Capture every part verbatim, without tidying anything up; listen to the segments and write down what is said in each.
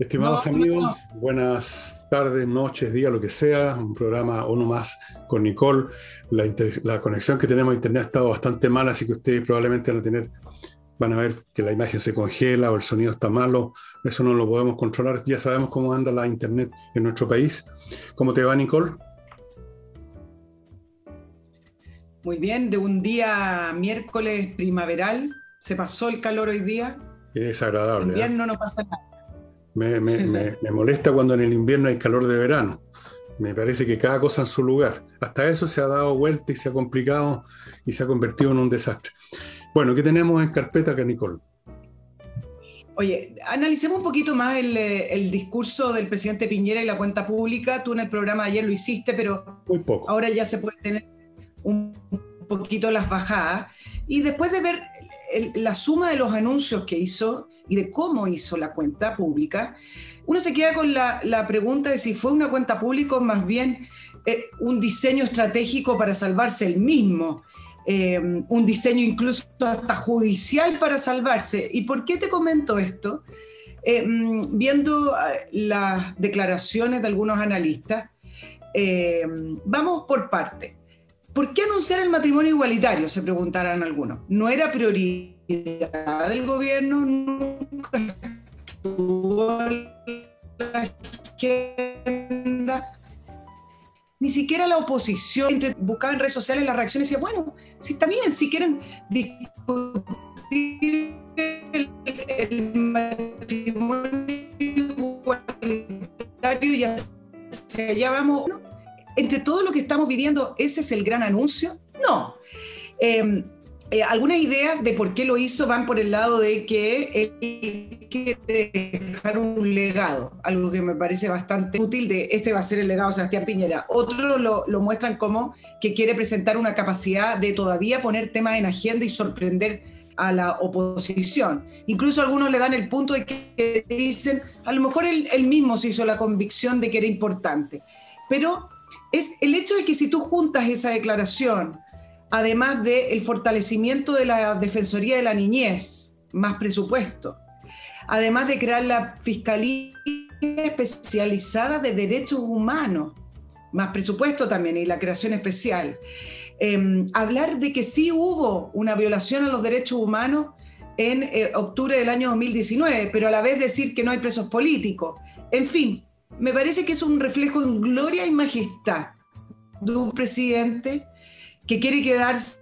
Estimados No, amigos, no. buenas tardes, noches, días, lo que sea, un programa uno más con Nicole. La, inter- la conexión que tenemos a internet ha estado bastante mala, así que ustedes probablemente van a tener, van a ver que la imagen se congela o el sonido está malo. Eso no lo podemos controlar. Ya sabemos cómo anda la internet en nuestro país. ¿Cómo te va, Nicole? Muy bien, de un día miércoles primaveral, se pasó el calor hoy día, Es agradable, ¿eh? invierno no pasa Me, me- nada. me- me molesta cuando en el invierno hay calor de verano. Me parece que cada cosa en su lugar. Hasta eso se ha dado vuelta y se ha complicado y se ha convertido en un desastre. Bueno, ¿qué tenemos en carpeta acá, Nicole? Oye, analicemos un poquito más el, eh, el discurso del presidente Piñera y la cuenta pública. Tú en el programa de ayer lo hiciste, pero Muy poco. ahora ya se puede tener un poquito las bajadas. Y después de ver el- la suma de los anuncios que hizo y de cómo hizo la cuenta pública, uno se queda con la, la pregunta de si fue una cuenta pública o más bien eh, un diseño estratégico para salvarse el mismo, eh, un diseño incluso hasta judicial para salvarse. ¿Y por qué te comento esto? Eh, mm, viendo eh, las declaraciones de algunos analistas, eh, vamos por parte. ¿Por qué anunciar el matrimonio igualitario? Se preguntarán algunos. ¿No era prioridad del gobierno? ¿Nunca estuvo en la agenda? Ni siquiera la oposición entre, buscaba en redes sociales las reacciones y decía, bueno, si está bien, si quieren discutir el, el matrimonio igualitario y hacia allá vamos, ¿no? Entre todo lo que estamos viviendo, ¿ese es el gran anuncio? No. Eh, eh, algunas ideas de por qué lo hizo van por el lado de que él quiere dejar un legado, algo que me parece bastante útil, de este va a ser el legado de Sebastián Piñera. Otros lo, lo muestran como que quiere presentar una capacidad de todavía poner temas en agenda y sorprender a la oposición. Incluso algunos le dan el punto de que dicen, a lo mejor él, él mismo se hizo la convicción de que era importante. Pero es el hecho de que si tú juntas esa declaración, además del fortalecimiento de la Defensoría de la Niñez, más presupuesto, además de crear la Fiscalía Especializada de Derechos Humanos, más presupuesto también, y la creación especial, eh, hablar de que sí hubo una violación a los derechos humanos en eh, octubre del año dos mil diecinueve, pero a la vez decir que no hay presos políticos, en fin. Me parece que es un reflejo en gloria y majestad de un presidente que quiere quedarse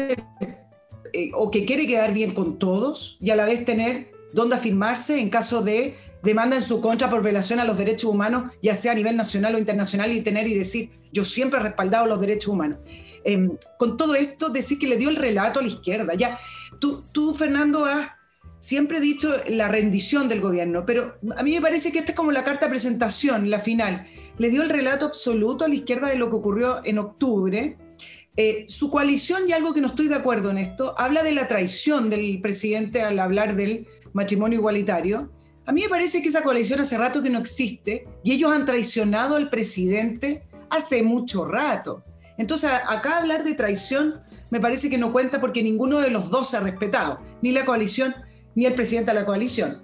eh, o que quiere quedar bien con todos y a la vez tener dónde afirmarse en caso de demanda en su contra por violación a los derechos humanos, ya sea a nivel nacional o internacional, y tener y decir, yo siempre he respaldado los derechos humanos. Eh, con todo esto, decir que le dio el relato a la izquierda. Ya, tú, tú Fernando, has siempre he dicho la rendición del gobierno, pero a mí me parece que esta es como la carta de presentación, la final. Le dio el relato absoluto a la izquierda de lo que ocurrió en octubre. Eh, su coalición, y algo que no estoy de acuerdo en esto, habla de la traición del presidente al hablar del matrimonio igualitario. A mí me parece que esa coalición hace rato que no existe y ellos han traicionado al presidente hace mucho rato. Entonces, acá hablar de traición me parece que no cuenta porque ninguno de los dos se ha respetado, ni la coalición ni el presidente de la coalición.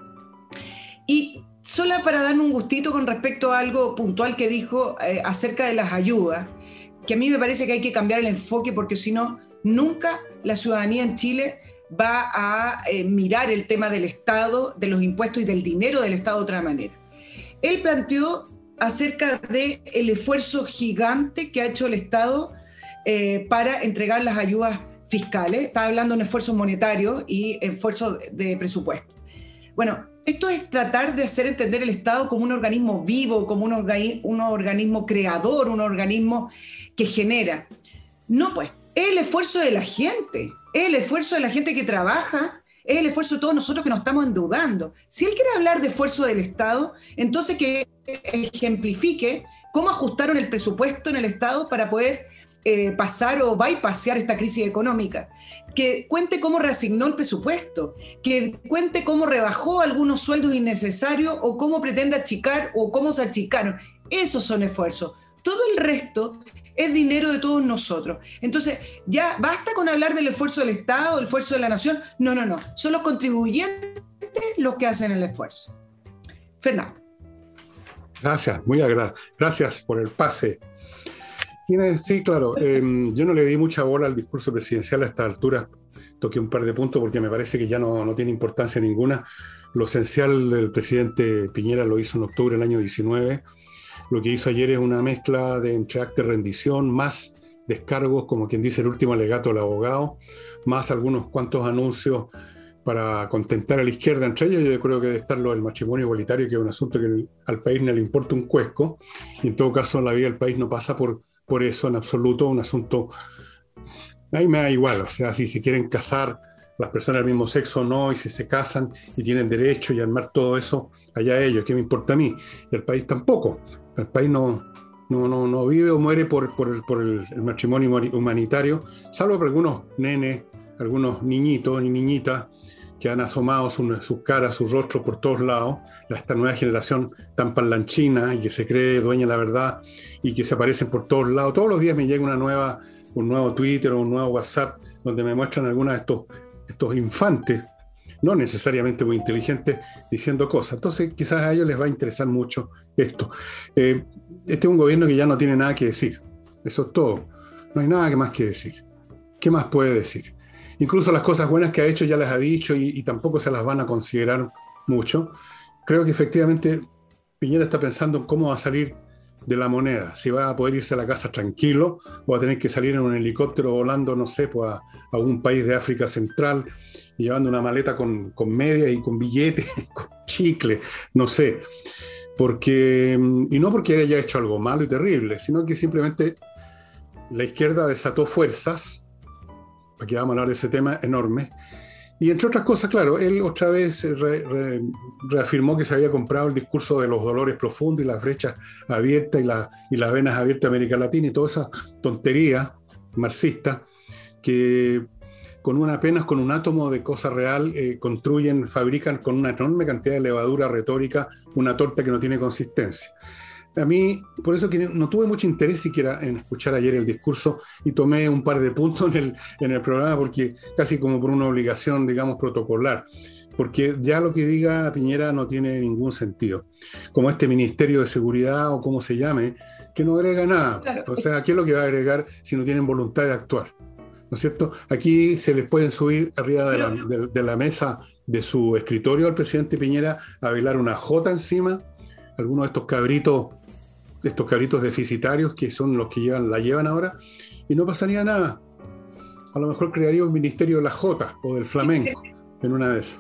Y solo para darme un gustito con respecto a algo puntual que dijo eh, acerca de las ayudas, que a mí me parece que hay que cambiar el enfoque porque si no, nunca la ciudadanía en Chile va a eh, mirar el tema del Estado, de los impuestos y del dinero del Estado de otra manera. Él planteó acerca del esfuerzo gigante que ha hecho el Estado eh, para entregar las ayudas fiscales. Está hablando de un esfuerzo monetario y esfuerzo de presupuesto. Bueno, esto es tratar de hacer entender el Estado como un organismo vivo, como un, organi- un organismo creador, un organismo que genera. No, pues, es el esfuerzo de la gente, es el esfuerzo de la gente que trabaja, es el esfuerzo de todos nosotros que nos estamos endeudando. Si él quiere hablar de esfuerzo del Estado, entonces que ejemplifique cómo ajustaron el presupuesto en el Estado para poder Eh, pasar o bypassear esta crisis económica, que cuente cómo reasignó el presupuesto, que cuente cómo rebajó algunos sueldos innecesarios o cómo pretende achicar o cómo se achicaron. Esos son esfuerzos. Todo el resto es dinero de todos nosotros. Entonces, ya basta con hablar del esfuerzo del Estado, el esfuerzo de la nación. No, no, no. Son los contribuyentes los que hacen el esfuerzo. Fernando. Gracias, muy agradable. Gracias por el pase. Tiene, sí, claro. Eh, yo no le di mucha bola al discurso presidencial a esta altura. Toqué un par de puntos porque me parece que ya no, no tiene importancia ninguna. Lo esencial del presidente Piñera lo hizo en octubre del año diecinueve. Lo que hizo ayer es una mezcla de entre acta de rendición, más descargos, como quien dice el último alegato del abogado, más algunos cuantos anuncios para contentar a la izquierda. Entre ellos yo creo que debe estar lo del matrimonio igualitario, que es un asunto que al país no le importa un cuesco, y en todo caso la vida del país no pasa por, por eso en absoluto, un asunto, a mí me da igual, o sea, si se quieren casar las personas del mismo sexo o no, y si se casan y tienen derecho y armar todo eso, allá ellos, ¿qué me importa a mí? Y el país tampoco, el país no, no, no, no vive o muere por, por, el, por el, el matrimonio humanitario, salvo por algunos nenes, algunos niñitos y niñitas que han asomado sus su caras, sus rostros por todos lados, esta nueva generación tan parlanchina y que se cree dueña de la verdad y que se aparecen por todos lados. Todos los días me llega una nueva, un nuevo Twitter o un nuevo WhatsApp donde me muestran algunos de estos, estos infantes, no necesariamente muy inteligentes, diciendo cosas. Entonces quizás a ellos les va a interesar mucho esto. Eh, este es un gobierno que ya no tiene nada que decir. Eso es todo. No hay nada que más que decir. ¿Qué más puede decir? Incluso las cosas buenas que ha hecho ya las ha dicho y, y tampoco se las van a considerar mucho. Creo que efectivamente Piñera está pensando en cómo va a salir de la moneda, si va a poder irse a la casa tranquilo o va a tener que salir en un helicóptero volando, no sé, pues a, a algún país de África Central y llevando una maleta con, con medias y con billetes, con chicle, no sé. Porque, y no porque haya hecho algo malo y terrible, sino que simplemente la izquierda desató fuerzas. Aquí vamos a hablar de ese tema enorme. Y entre otras cosas, claro, él otra vez re, re, reafirmó que se había comprado el discurso de los dolores profundos y las brechas abiertas y, la, y las venas abiertas de América Latina y toda esa tontería marxista que con una, apenas con un átomo de cosa real eh, construyen, fabrican con una enorme cantidad de levadura retórica una torta que no tiene consistencia. A mí, por eso que no tuve mucho interés siquiera en escuchar ayer el discurso y tomé un par de puntos en el, en el programa porque casi como por una obligación, digamos, protocolar, porque ya lo que diga Piñera no tiene ningún sentido. Como este Ministerio de Seguridad o como se llame, que no agrega nada. Claro. O sea, ¿qué es lo que va a agregar si no tienen voluntad de actuar? ¿No es cierto? Aquí se les pueden subir arriba de la, de, de la mesa de su escritorio al presidente Piñera a bailar una jota encima, algunos de estos cabritos estos cabritos deficitarios que son los que llevan, la llevan ahora, y no pasaría nada. A lo mejor crearía un ministerio de la jota o del flamenco en una de esas.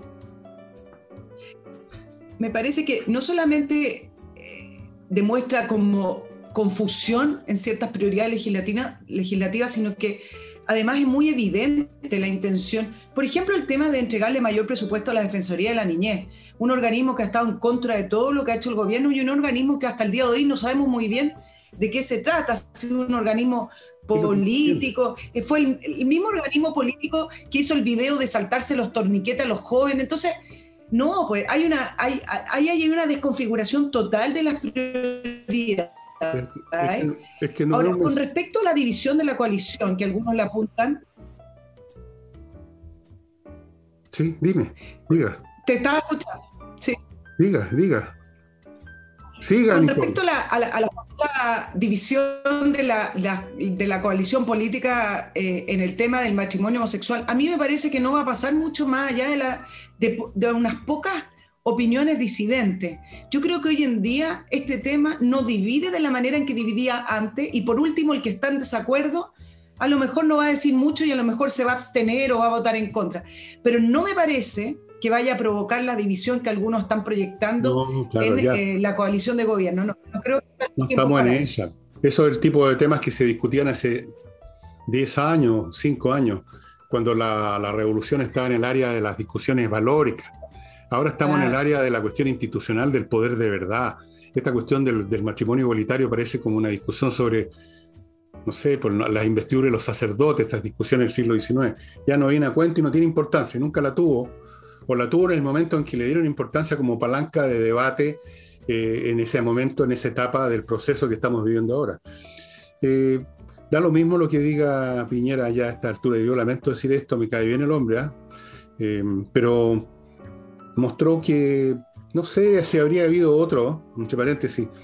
Me parece que no solamente eh, demuestra como confusión en ciertas prioridades legislativas, legislativas, sino que además es muy evidente la intención. Por ejemplo, el tema de entregarle mayor presupuesto a la Defensoría de la Niñez, un organismo que ha estado en contra de todo lo que ha hecho el gobierno y un organismo que hasta el día de hoy no sabemos muy bien de qué se trata. Ha sido un organismo político, fue el, el mismo organismo político que hizo el video de saltarse los torniquetes a los jóvenes. Entonces, no, pues hay una, hay, hay, hay una desconfiguración total de las prioridades. Es, es que, es que no Ahora, vemos... con respecto a la división de la coalición, que algunos la apuntan... Sí, dime, diga. Te estaba escuchando, sí. Diga, diga. Siga, Con Nicole. respecto a la, a la, a la división de la, la, de la coalición política eh, en el tema del matrimonio homosexual, a mí me parece que no va a pasar mucho más allá de, la, de, de unas pocas opiniones disidentes. Yo creo que hoy en día este tema no divide de la manera en que dividía antes, y por último el que está en desacuerdo a lo mejor no va a decir mucho y a lo mejor se va a abstener o va a votar en contra, pero no me parece que vaya a provocar la división que algunos están proyectando no, claro, en eh, la coalición de gobierno. No, no creo que no estamos en esa. Eso. eso es el tipo de temas que se discutían hace diez años, cinco años, cuando la, la revolución estaba en el área de las discusiones valóricas. Ahora estamos ah. en el área de la cuestión institucional del poder de verdad. Esta cuestión del, del matrimonio igualitario parece como una discusión sobre, no sé, por las investiduras de los sacerdotes, estas discusiones del siglo diecinueve. Ya no viene a cuento y no tiene importancia, nunca la tuvo, o la tuvo en el momento en que le dieron importancia como palanca de debate eh, en ese momento, en esa etapa del proceso que estamos viviendo ahora. Eh, da lo mismo lo que diga Piñera ya a esta altura, y yo lamento decir esto, me cae bien el hombre, ¿eh? Eh, pero... mostró que, no sé si habría habido otro, entre paréntesis,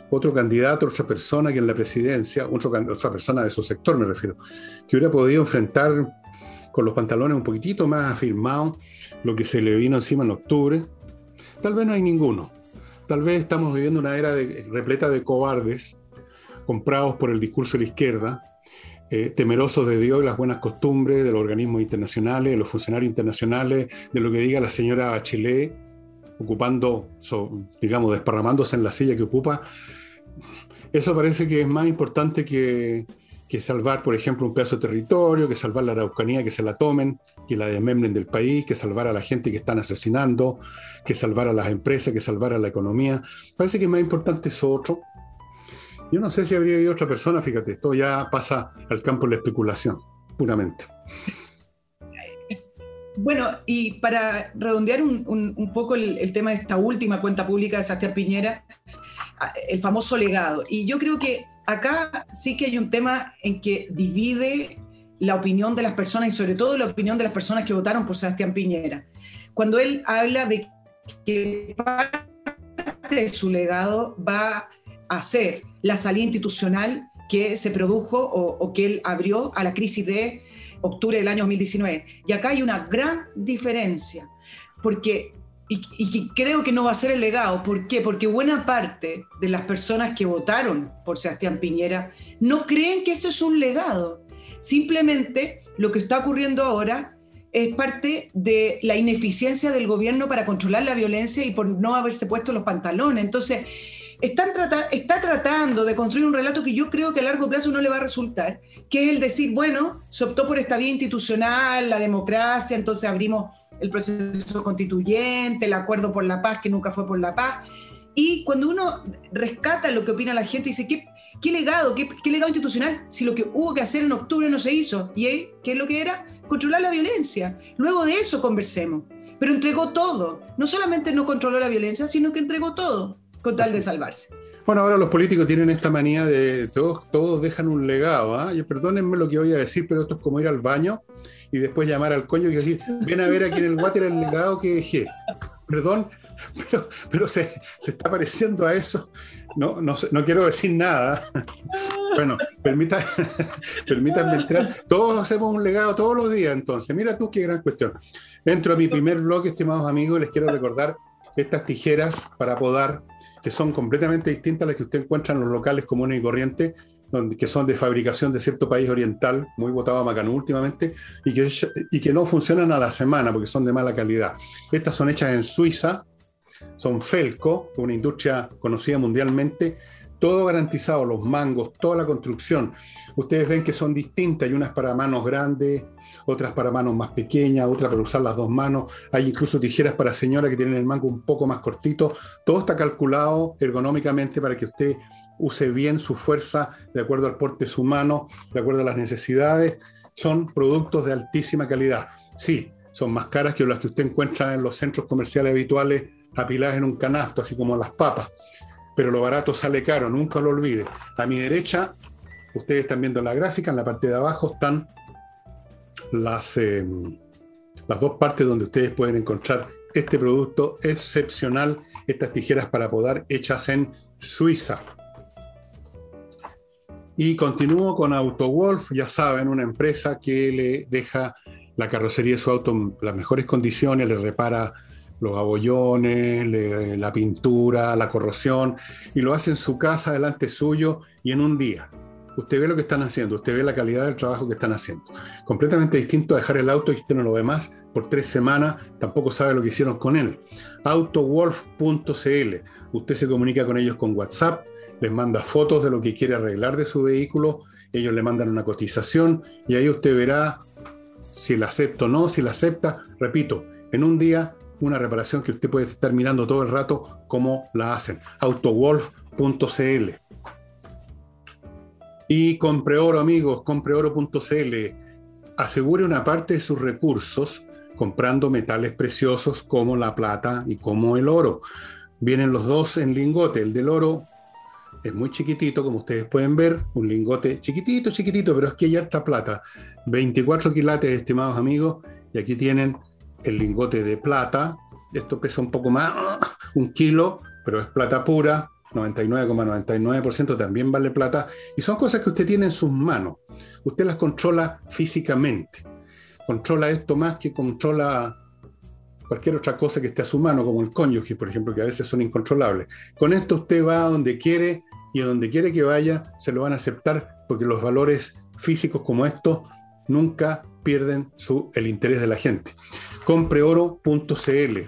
otro candidato, otra persona que en la presidencia, otro, otra persona de su sector me refiero, que hubiera podido enfrentar con los pantalones un poquitito más afirmados lo que se le vino encima en octubre. Tal vez no hay ninguno. Tal vez estamos viviendo una era de, repleta de cobardes, comprados por el discurso de la izquierda, eh, temerosos de Dios y las buenas costumbres, de los organismos internacionales, de los funcionarios internacionales, de lo que diga la señora Bachelet, ocupando, so, digamos, desparramándose en la silla que ocupa. Eso parece que es más importante que, que salvar, por ejemplo, un pedazo de territorio, que salvar la Araucanía, que se la tomen, que la desmembren del país, que salvar a la gente que están asesinando, que salvar a las empresas, que salvar a la economía. Parece que es más importante eso otro. Yo no sé si habría habido otra persona, fíjate, esto ya pasa al campo de la especulación, puramente. Bueno, y para redondear un, un, un poco el, el tema de esta última cuenta pública de Sebastián Piñera, el famoso legado. Y yo creo que acá sí que hay un tema en que divide la opinión de las personas y sobre todo la opinión de las personas que votaron por Sebastián Piñera. Cuando él habla de que parte de su legado va a ser la salida institucional que se produjo o, o que él abrió a la crisis de octubre del año dos mil diecinueve. Y acá hay una gran diferencia, porque, y, y creo que no va a ser el legado. ¿Por qué? Porque buena parte de las personas que votaron por Sebastián Piñera no creen que eso es un legado. Simplemente lo que está ocurriendo ahora es parte de la ineficiencia del gobierno para controlar la violencia y por no haberse puesto los pantalones. Entonces, Están trata, está tratando de construir un relato que yo creo que a largo plazo no le va a resultar, que es el decir, bueno, se optó por esta vía institucional, la democracia, entonces abrimos el proceso constituyente, el acuerdo por la paz, que nunca fue por la paz. Y cuando uno rescata lo que opina la gente, dice, ¿qué, qué legado, qué, qué legado institucional? Si lo que hubo que hacer en octubre no se hizo. ¿Y qué es lo que era? Controlar la violencia. Luego de eso conversemos. Pero entregó todo. No solamente no controló la violencia, sino que entregó todo, con tal de salvarse. Bueno, ahora los políticos tienen esta manía de todos, todos dejan un legado, ¿eh? Y perdónenme lo que voy a decir, pero esto es como ir al baño y después llamar al coño y decir, ven a ver aquí en el water el legado que dejé. Perdón, pero, pero se, se está pareciendo a eso. No, no, no quiero decir nada. Bueno, permita, permítanme entrar. Todos hacemos un legado todos los días, entonces. Mira tú qué gran cuestión. Entro a mi primer blog, estimados amigos, les quiero recordar estas tijeras para podar, que son completamente distintas a las que usted encuentra en los locales comunes y corrientes, donde, que son de fabricación de cierto país oriental, muy votado a Macanú últimamente, y que, y que no funcionan a la semana porque son de mala calidad. Estas son hechas en Suiza, son Felco, una industria conocida mundialmente, todo garantizado, los mangos, toda la construcción. Ustedes ven que son distintas, hay unas para manos grandes, otras para manos más pequeñas, otras para usar las dos manos. Hay incluso tijeras para señora que tienen el mango un poco más cortito. Todo está calculado ergonómicamente para que usted use bien su fuerza de acuerdo al porte de su mano, de acuerdo a las necesidades. Son productos de altísima calidad. Sí, son más caras que las que usted encuentra en los centros comerciales habituales apiladas en un canasto, así como las papas. Pero lo barato sale caro, nunca lo olvide. A mi derecha, ustedes están viendo la gráfica, en la parte de abajo están las, eh, las dos partes donde ustedes pueden encontrar este producto excepcional, estas tijeras para podar hechas en Suiza. Y continúo con AutoWolf, ya saben, una empresa que le deja la carrocería de su auto en las mejores condiciones, le repara los abollones, le, la pintura, la corrosión, y lo hace en su casa, delante suyo, y en un día. Usted ve lo que están haciendo, usted ve la calidad del trabajo que están haciendo. Completamente distinto a dejar el auto y usted no lo ve más por tres semanas, tampoco sabe lo que hicieron con él. autowolf punto c l. Usted se comunica con ellos con WhatsApp, les manda fotos de lo que quiere arreglar de su vehículo, ellos le mandan una cotización y ahí usted verá si la acepta o no. Si la acepta, repito, en un día, una reparación que usted puede estar mirando todo el rato cómo la hacen. autowolf punto c l. Y compre oro, amigos, compre oro punto c l. Asegure una parte de sus recursos comprando metales preciosos como la plata y como el oro. Vienen los dos en lingote. El del oro es muy chiquitito, como ustedes pueden ver, un lingote chiquitito, chiquitito, pero es que hay harta plata. veinticuatro quilates, estimados amigos, y aquí tienen el lingote de plata. Esto pesa un poco más, un kilo, pero es plata pura, noventa y nueve coma noventa y nueve por ciento también vale plata, y son cosas que usted tiene en sus manos. Usted las controla físicamente. Controla esto más que controla cualquier otra cosa que esté a su mano, como el cónyuge, por ejemplo, que a veces son incontrolables. Con esto usted va a donde quiere, y a donde quiere que vaya se lo van a aceptar, porque los valores físicos como estos nunca pierden su, el interés de la gente. compre oro punto c l.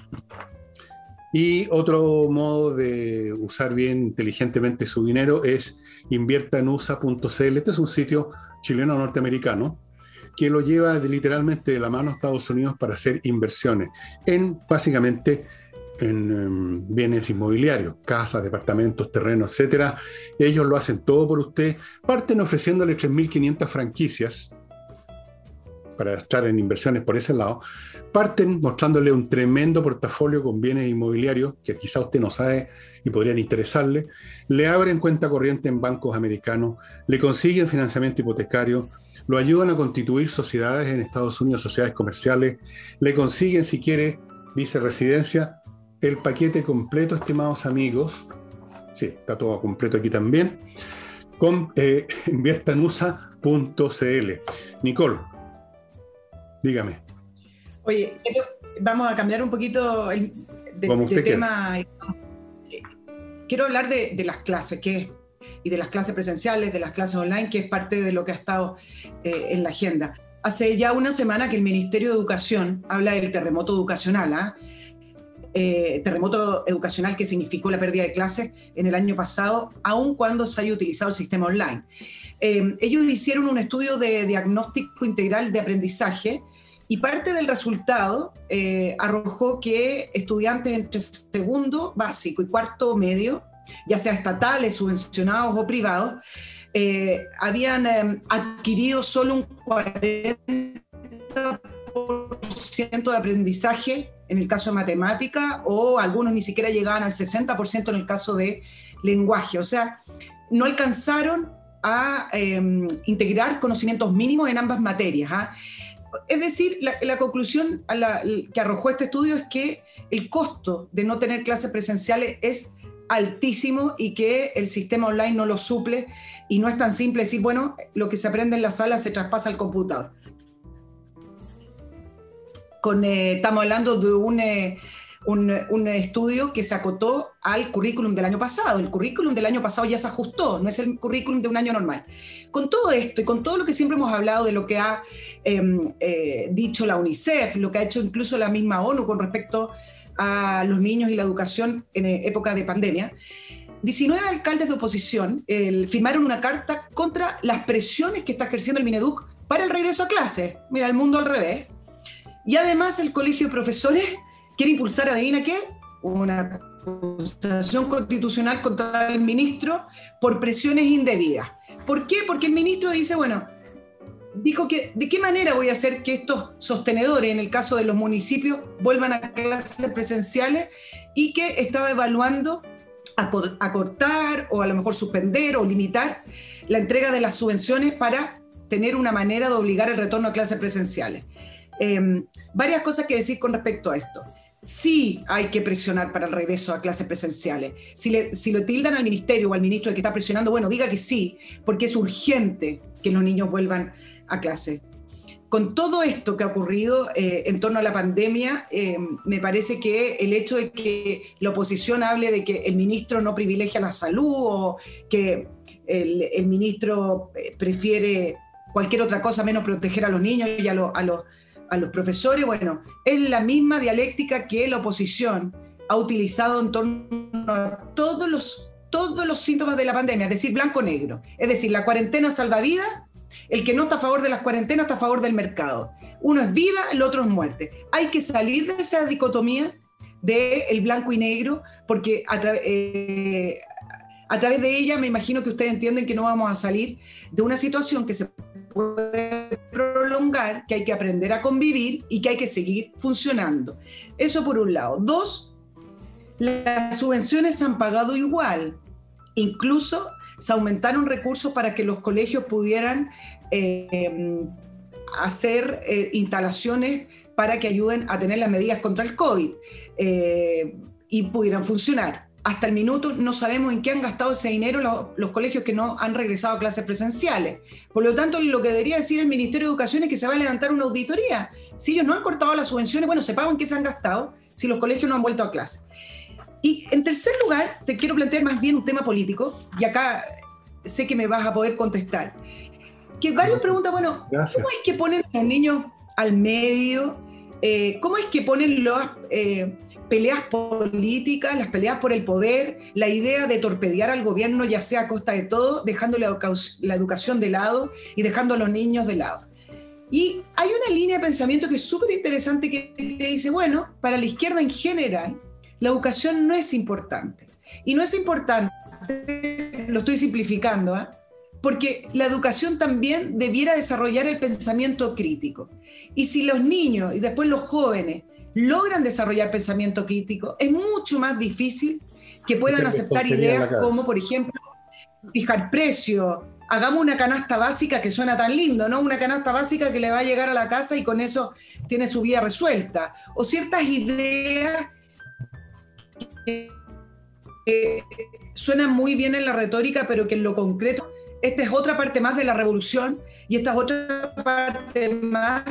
Y otro modo de usar bien inteligentemente su dinero es invierta en u s a punto c l. Este es un sitio chileno-norteamericano que lo lleva de, literalmente de la mano a Estados Unidos para hacer inversiones en, básicamente, en um, bienes inmobiliarios, casas, departamentos, terrenos, etcétera. Ellos lo hacen todo por usted. Parten ofreciéndole tres mil quinientas franquicias para estar en inversiones por ese lado. Parten mostrándole un tremendo portafolio con bienes inmobiliarios que quizá usted no sabe y podrían interesarle. Le abren cuenta corriente en bancos americanos, le consiguen financiamiento hipotecario, lo ayudan a constituir sociedades en Estados Unidos, sociedades comerciales, le consiguen, si quiere, viceresidencia. El paquete completo, estimados amigos, sí, está todo completo aquí también, con eh, invierta en u s a punto c l. Nicole, dígame. Oye, vamos a cambiar un poquito el, de, de tema. Quiero hablar de, de las clases, que, y de las clases presenciales, de las clases online, que es parte de lo que ha estado eh, en la agenda. Hace ya una semana que el Ministerio de Educación habla del terremoto educacional, ¿ah? Eh, terremoto educacional que significó la pérdida de clases en el año pasado, aun cuando se haya utilizado el sistema online. Eh, ellos hicieron un estudio de diagnóstico integral de aprendizaje y parte del resultado eh, arrojó que estudiantes entre segundo básico y cuarto medio, ya sea estatales, subvencionados o privados, eh, habían eh, adquirido solo un cuarenta por ciento de aprendizaje en el caso de matemática, o algunos ni siquiera llegaban al sesenta por ciento en el caso de lenguaje. O sea, no alcanzaron a eh, integrar conocimientos mínimos en ambas materias, ¿ah? Es decir, la, la conclusión a la, que arrojó este estudio es que el costo de no tener clases presenciales es altísimo y que el sistema online no lo suple, y no es tan simple decir, bueno, lo que se aprende en la sala se traspasa al computador. Con, eh, estamos hablando de un, eh, un, un estudio que se acotó al currículum del año pasado. El currículum del año pasado ya se ajustó, no es el currículum de un año normal. Con todo esto y con todo lo que siempre hemos hablado de lo que ha eh, eh, dicho la UNICEF, lo que ha hecho incluso la misma ONU con respecto a los niños y la educación en época de pandemia, diecinueve alcaldes de oposición eh, firmaron una carta contra las presiones que está ejerciendo el Mineduc para el regreso a clases. Mira, el mundo al revés. Y además el Colegio de Profesores quiere impulsar, adivina qué, una acusación constitucional contra el ministro por presiones indebidas. ¿Por qué? Porque el ministro dice, bueno, dijo que de qué manera voy a hacer que estos sostenedores, en el caso de los municipios, vuelvan a clases presenciales, y que estaba evaluando acortar o a lo mejor suspender o limitar la entrega de las subvenciones para tener una manera de obligar el retorno a clases presenciales. Eh, varias cosas que decir con respecto a esto. Sí hay que presionar para el regreso a clases presenciales. Si le, si lo tildan al ministerio o al ministro de que está presionando, bueno, diga que sí, porque es urgente que los niños vuelvan a clase. Con todo esto que ha ocurrido eh, en torno a la pandemia, eh, me parece que el hecho de que la oposición hable de que el ministro no privilegia la salud, o que el, el ministro prefiere cualquier otra cosa menos proteger a los niños y a, lo, a, lo, a los profesores, bueno, es la misma dialéctica que la oposición ha utilizado en torno a todos los, todos los síntomas de la pandemia, es decir, blanco-negro. Es decir, la cuarentena salva vidas. El que no está a favor de las cuarentenas está a favor del mercado. Uno es vida, el otro es muerte. Hay que salir de esa dicotomía del blanco y negro, porque a, tra eh, a través de ella me imagino que ustedes entienden que no vamos a salir de una situación que se puede prolongar, que hay que aprender a convivir y que hay que seguir funcionando. Eso por un lado. Dos, las subvenciones se han pagado igual. Incluso se aumentaron recursos para que los colegios pudieran eh, hacer eh, instalaciones para que ayuden a tener las medidas contra el COVID eh, y pudieran funcionar. hasta el minuto no sabemos en qué han gastado ese dinero los, los colegios que no han regresado a clases presenciales. Por lo tanto, lo que debería decir el Ministerio de Educación es que se va a levantar una auditoría. Si ellos no han cortado las subvenciones, bueno, sepamos en qué se han gastado si los colegios no han vuelto a clase. Y en tercer lugar, te quiero plantear más bien un tema político, y acá sé que me vas a poder contestar. Que varios preguntan, bueno, Gracias. ¿Cómo es que ponen a los niños al medio? Eh, ¿Cómo es que ponen las eh, peleas políticas, las peleas por el poder, la idea de torpedear al gobierno, ya sea a costa de todo, dejando la, educa- la educación de lado y dejando a los niños de lado? Y hay una línea de pensamiento que es súper interesante que te dice, bueno, para la izquierda en general, la educación no es importante. Y no es importante, lo estoy simplificando, ¿eh? Porque la educación también debiera desarrollar el pensamiento crítico. Y si los niños y después los jóvenes logran desarrollar pensamiento crítico, es mucho más difícil que puedan aceptar ideas como, por ejemplo, fijar precios. Hagamos una canasta básica, que suena tan lindo, ¿no? Una canasta básica que le va a llegar a la casa y con eso tiene su vida resuelta. O ciertas ideas que, que suenan muy bien en la retórica, pero que en lo concreto, esta es otra parte más de la revolución y esta es otra parte más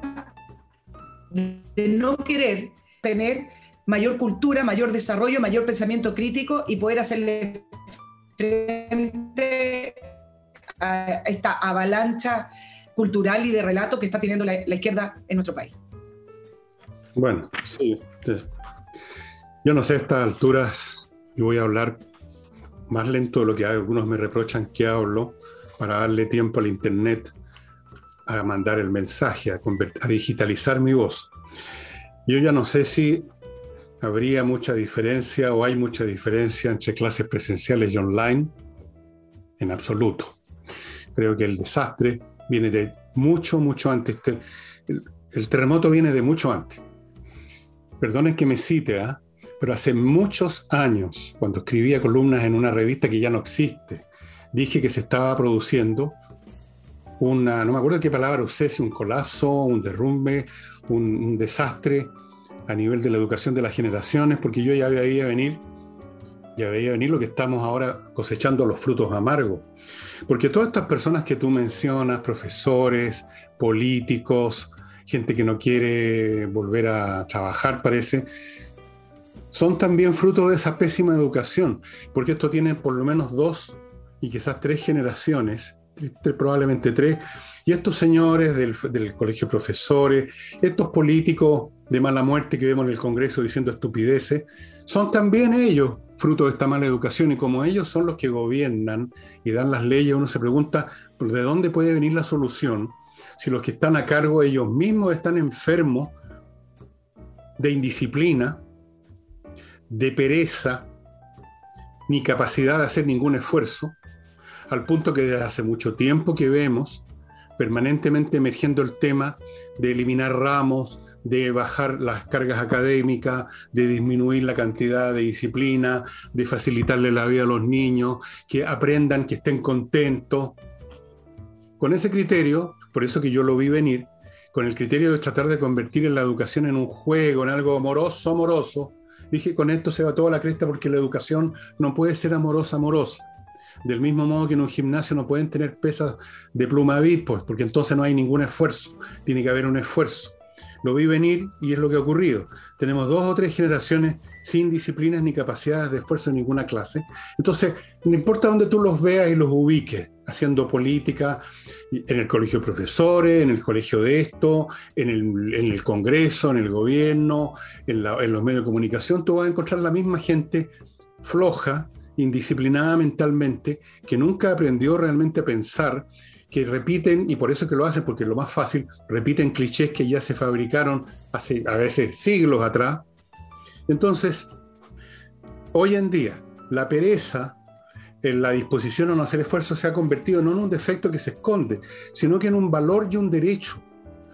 de no querer tener mayor cultura, mayor desarrollo, mayor pensamiento crítico y poder hacerle frente a esta avalancha cultural y de relato que está teniendo la, la izquierda en nuestro país. Bueno, sí. Yo no sé a estas alturas, y voy a hablar más lento de lo que algunos me reprochan que hablo, para darle tiempo al internet a mandar el mensaje, a, a digitalizar mi voz. Yo ya no sé si habría mucha diferencia o hay mucha diferencia entre clases presenciales y online, en absoluto. Creo que el desastre viene de mucho, mucho antes. El, el terremoto viene de mucho antes. Perdonen que me cite, ¿eh? Pero hace muchos años, cuando escribía columnas en una revista que ya no existe, dije que se estaba produciendo una, no me acuerdo qué palabra usé, si un colapso, un derrumbe, un, un desastre a nivel de la educación de las generaciones, porque yo ya veía venir, ya veía venir lo que estamos ahora cosechando, los frutos amargos. Porque todas estas personas que tú mencionas, profesores, políticos, gente que no quiere volver a trabajar, parece, son también fruto de esa pésima educación, porque esto tiene por lo menos dos y quizás tres generaciones, tres, probablemente tres, y estos señores del, del colegio de profesores, estos políticos de mala muerte que vemos en el Congreso diciendo estupideces, son también ellos fruto de esta mala educación, y como ellos son los que gobiernan y dan las leyes, uno se pregunta ¿de dónde puede venir la solución? Si los que están a cargo ellos mismos están enfermos de indisciplina, de pereza, ni capacidad de hacer ningún esfuerzo, al punto que desde hace mucho tiempo que vemos permanentemente emergiendo el tema de eliminar ramos, de bajar las cargas académicas, de disminuir la cantidad de disciplina, de facilitarle la vida a los niños, que aprendan, que estén contentos. Con ese criterio, por eso que yo lo vi venir, con el criterio de tratar de convertir en la educación en un juego, en algo amoroso, amoroso, dije, con esto se va toda la cresta, porque la educación no puede ser amorosa, amorosa. Del mismo modo que en un gimnasio no pueden tener pesas de Plumavit, pues, porque entonces no hay ningún esfuerzo, tiene que haber un esfuerzo. Lo vi venir y es lo que ha ocurrido. Tenemos dos o tres generaciones sin disciplinas ni capacidades de esfuerzo en ninguna clase. Entonces, no importa dónde tú los veas y los ubiques, haciendo política, en el colegio de profesores, en el colegio de esto, en el, en el Congreso, en el gobierno, en, la, en los medios de comunicación, tú vas a encontrar la misma gente floja, indisciplinada mentalmente, que nunca aprendió realmente a pensar, que repiten, y por eso es que lo hacen, porque es lo más fácil, repiten clichés que ya se fabricaron hace a veces siglos atrás. Entonces, hoy en día, la pereza, en la disposición a no hacer esfuerzo, se ha convertido no en un defecto que se esconde, sino que en un valor y un derecho.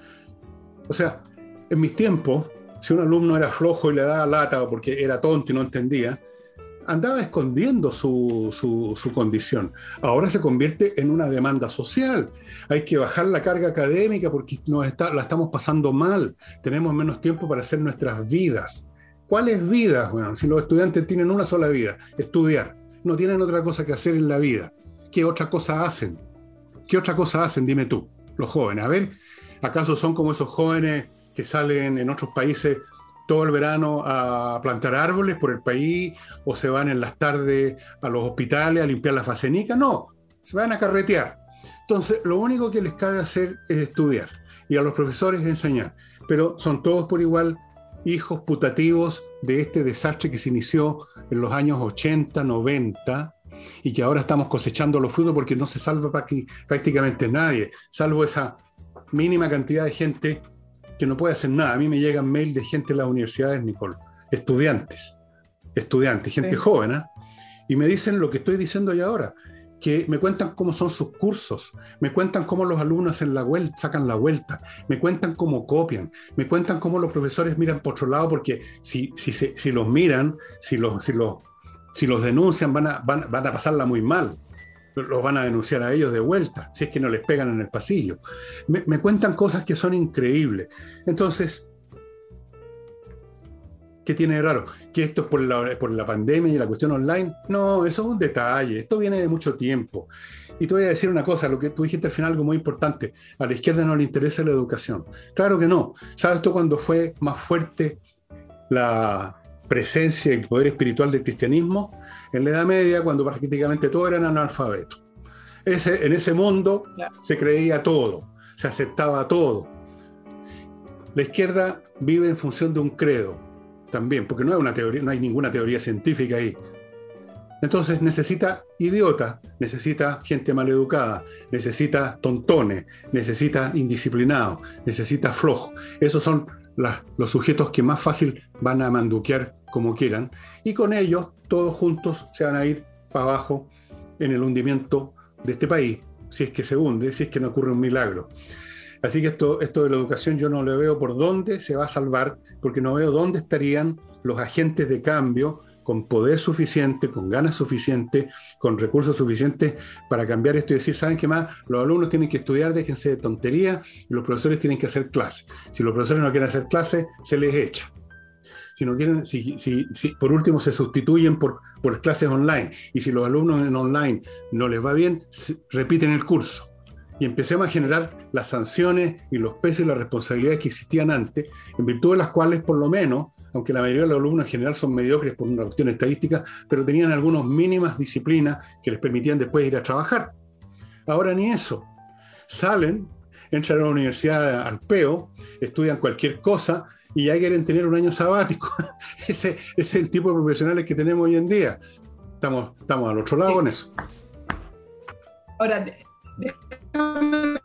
O sea, en mis tiempos, si un alumno era flojo y le daba lata o porque era tonto y no entendía, andaba escondiendo su, su, su condición. Ahora se convierte en una demanda social. Hay que bajar la carga académica porque nos está, la estamos pasando mal. Tenemos menos tiempo para hacer nuestras vidas. ¿Cuál es vida? Bueno, si los estudiantes tienen una sola vida, estudiar. No tienen otra cosa que hacer en la vida. ¿Qué otra cosa hacen? ¿Qué otra cosa hacen? Dime tú, los jóvenes. A ver, ¿acaso son como esos jóvenes que salen en otros países todo el verano a plantar árboles por el país, o se van en las tardes a los hospitales a limpiar las facenicas? No, se van a carretear. Entonces, lo único que les cabe hacer es estudiar, y a los profesores enseñar. Pero son todos por igual hijos putativos de este desastre que se inició en los años ochenta, noventa, y que ahora estamos cosechando los frutos, porque no se salva prácticamente nadie, salvo esa mínima cantidad de gente que no puede hacer nada. A mí me llegan mails de gente de las universidades, Nicole, estudiantes, estudiantes, gente sí. joven, ¿eh? Y me dicen lo que estoy diciendo ya ahora, que me cuentan cómo son sus cursos, me cuentan cómo los alumnos en la vuelta, sacan la vuelta, me cuentan cómo copian, me cuentan cómo los profesores miran por otro lado, porque si, si, si, si los miran, si los, si los, si los denuncian, van a, van, van a pasarla muy mal. Los van a denunciar a ellos de vuelta, si es que no les pegan en el pasillo. Me, me cuentan cosas que son increíbles. Entonces, ¿qué tiene de raro? ¿Que esto es por la, por la pandemia y la cuestión online? No, eso es un detalle. Esto viene de mucho tiempo. Y te voy a decir una cosa, lo que tú dijiste al final, algo muy importante. A la izquierda no le interesa la educación. Claro que no. ¿Sabes tú cuándo fue más fuerte la presencia y el poder espiritual del cristianismo? En la Edad Media, cuando prácticamente todos eran analfabetos. Ese, en ese mundo claro. se creía todo, se aceptaba todo. La izquierda vive en función de un credo también, porque no hay, una teoría, no hay ninguna teoría científica ahí. Entonces necesita idiotas, necesita gente maleducada, necesita tontones, necesita indisciplinados, necesita flojos. Esos son las, los sujetos que más fácil van a manduquear como quieran, y con ellos todos juntos se van a ir para abajo en el hundimiento de este país, si es que se hunde, si es que no ocurre un milagro. Así que esto, esto de la educación yo no le veo por dónde se va a salvar, porque no veo dónde estarían los agentes de cambio con poder suficiente, con ganas suficientes, con recursos suficientes para cambiar esto y decir, ¿saben qué más? Los alumnos tienen que estudiar, déjense de tonterías, y los profesores tienen que hacer clases. Si los profesores no quieren hacer clases, se les echa. Si no quieren, si, si, si por último se sustituyen por, por clases online, y si los alumnos en online no les va bien, repiten el curso. Y empecemos a generar las sanciones y los pesos y las responsabilidades que existían antes, en virtud de las cuales, por lo menos, aunque la mayoría de los alumnos en general son mediocres por una cuestión estadística, pero tenían algunas mínimas disciplinas que les permitían después ir a trabajar. Ahora ni eso. Salen, entran a la universidad al peo, estudian cualquier cosa, y ya quieren tener un año sabático. ese, ese es el tipo de profesionales que tenemos hoy en día. Estamos, estamos al otro lado con eso. Ahora, déjame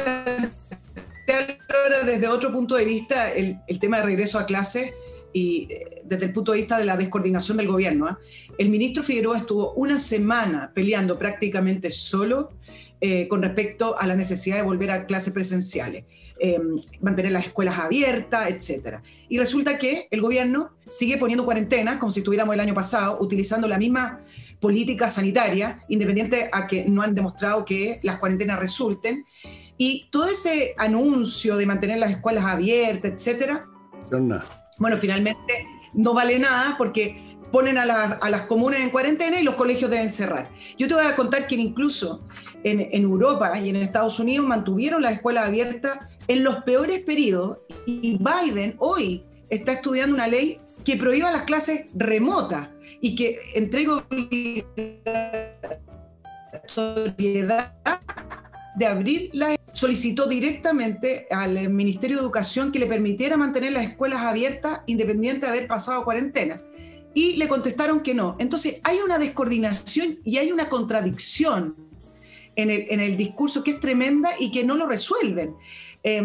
plantear ahora desde otro punto de vista el, el tema de regreso a clases, y desde el punto de vista de la descoordinación del gobierno. ¿eh? El ministro Figueroa estuvo una semana peleando prácticamente solo eh, con respecto a la necesidad de volver a clases presenciales, eh, mantener las escuelas abiertas, etcétera. Y resulta que el gobierno sigue poniendo cuarentenas como si estuviéramos el año pasado, utilizando la misma política sanitaria, independiente a que no han demostrado que las cuarentenas resulten. Y todo ese anuncio de mantener las escuelas abiertas, etcétera, no. Bueno, finalmente no vale nada, porque ponen a, la, a las comunas en cuarentena y los colegios deben cerrar. Yo te voy a contar que incluso en, en Europa y en Estados Unidos mantuvieron las escuelas abiertas en los peores periodos, y Biden hoy está estudiando una ley que prohíba las clases remotas y que entrega obligatoriedad de abrir las. Solicitó directamente al Ministerio de Educación que le permitiera mantener las escuelas abiertas independiente de haber pasado cuarentena. Y le contestaron que no. Entonces hay una descoordinación y hay una contradicción en el, en el discurso que es tremenda y que no lo resuelven. Eh,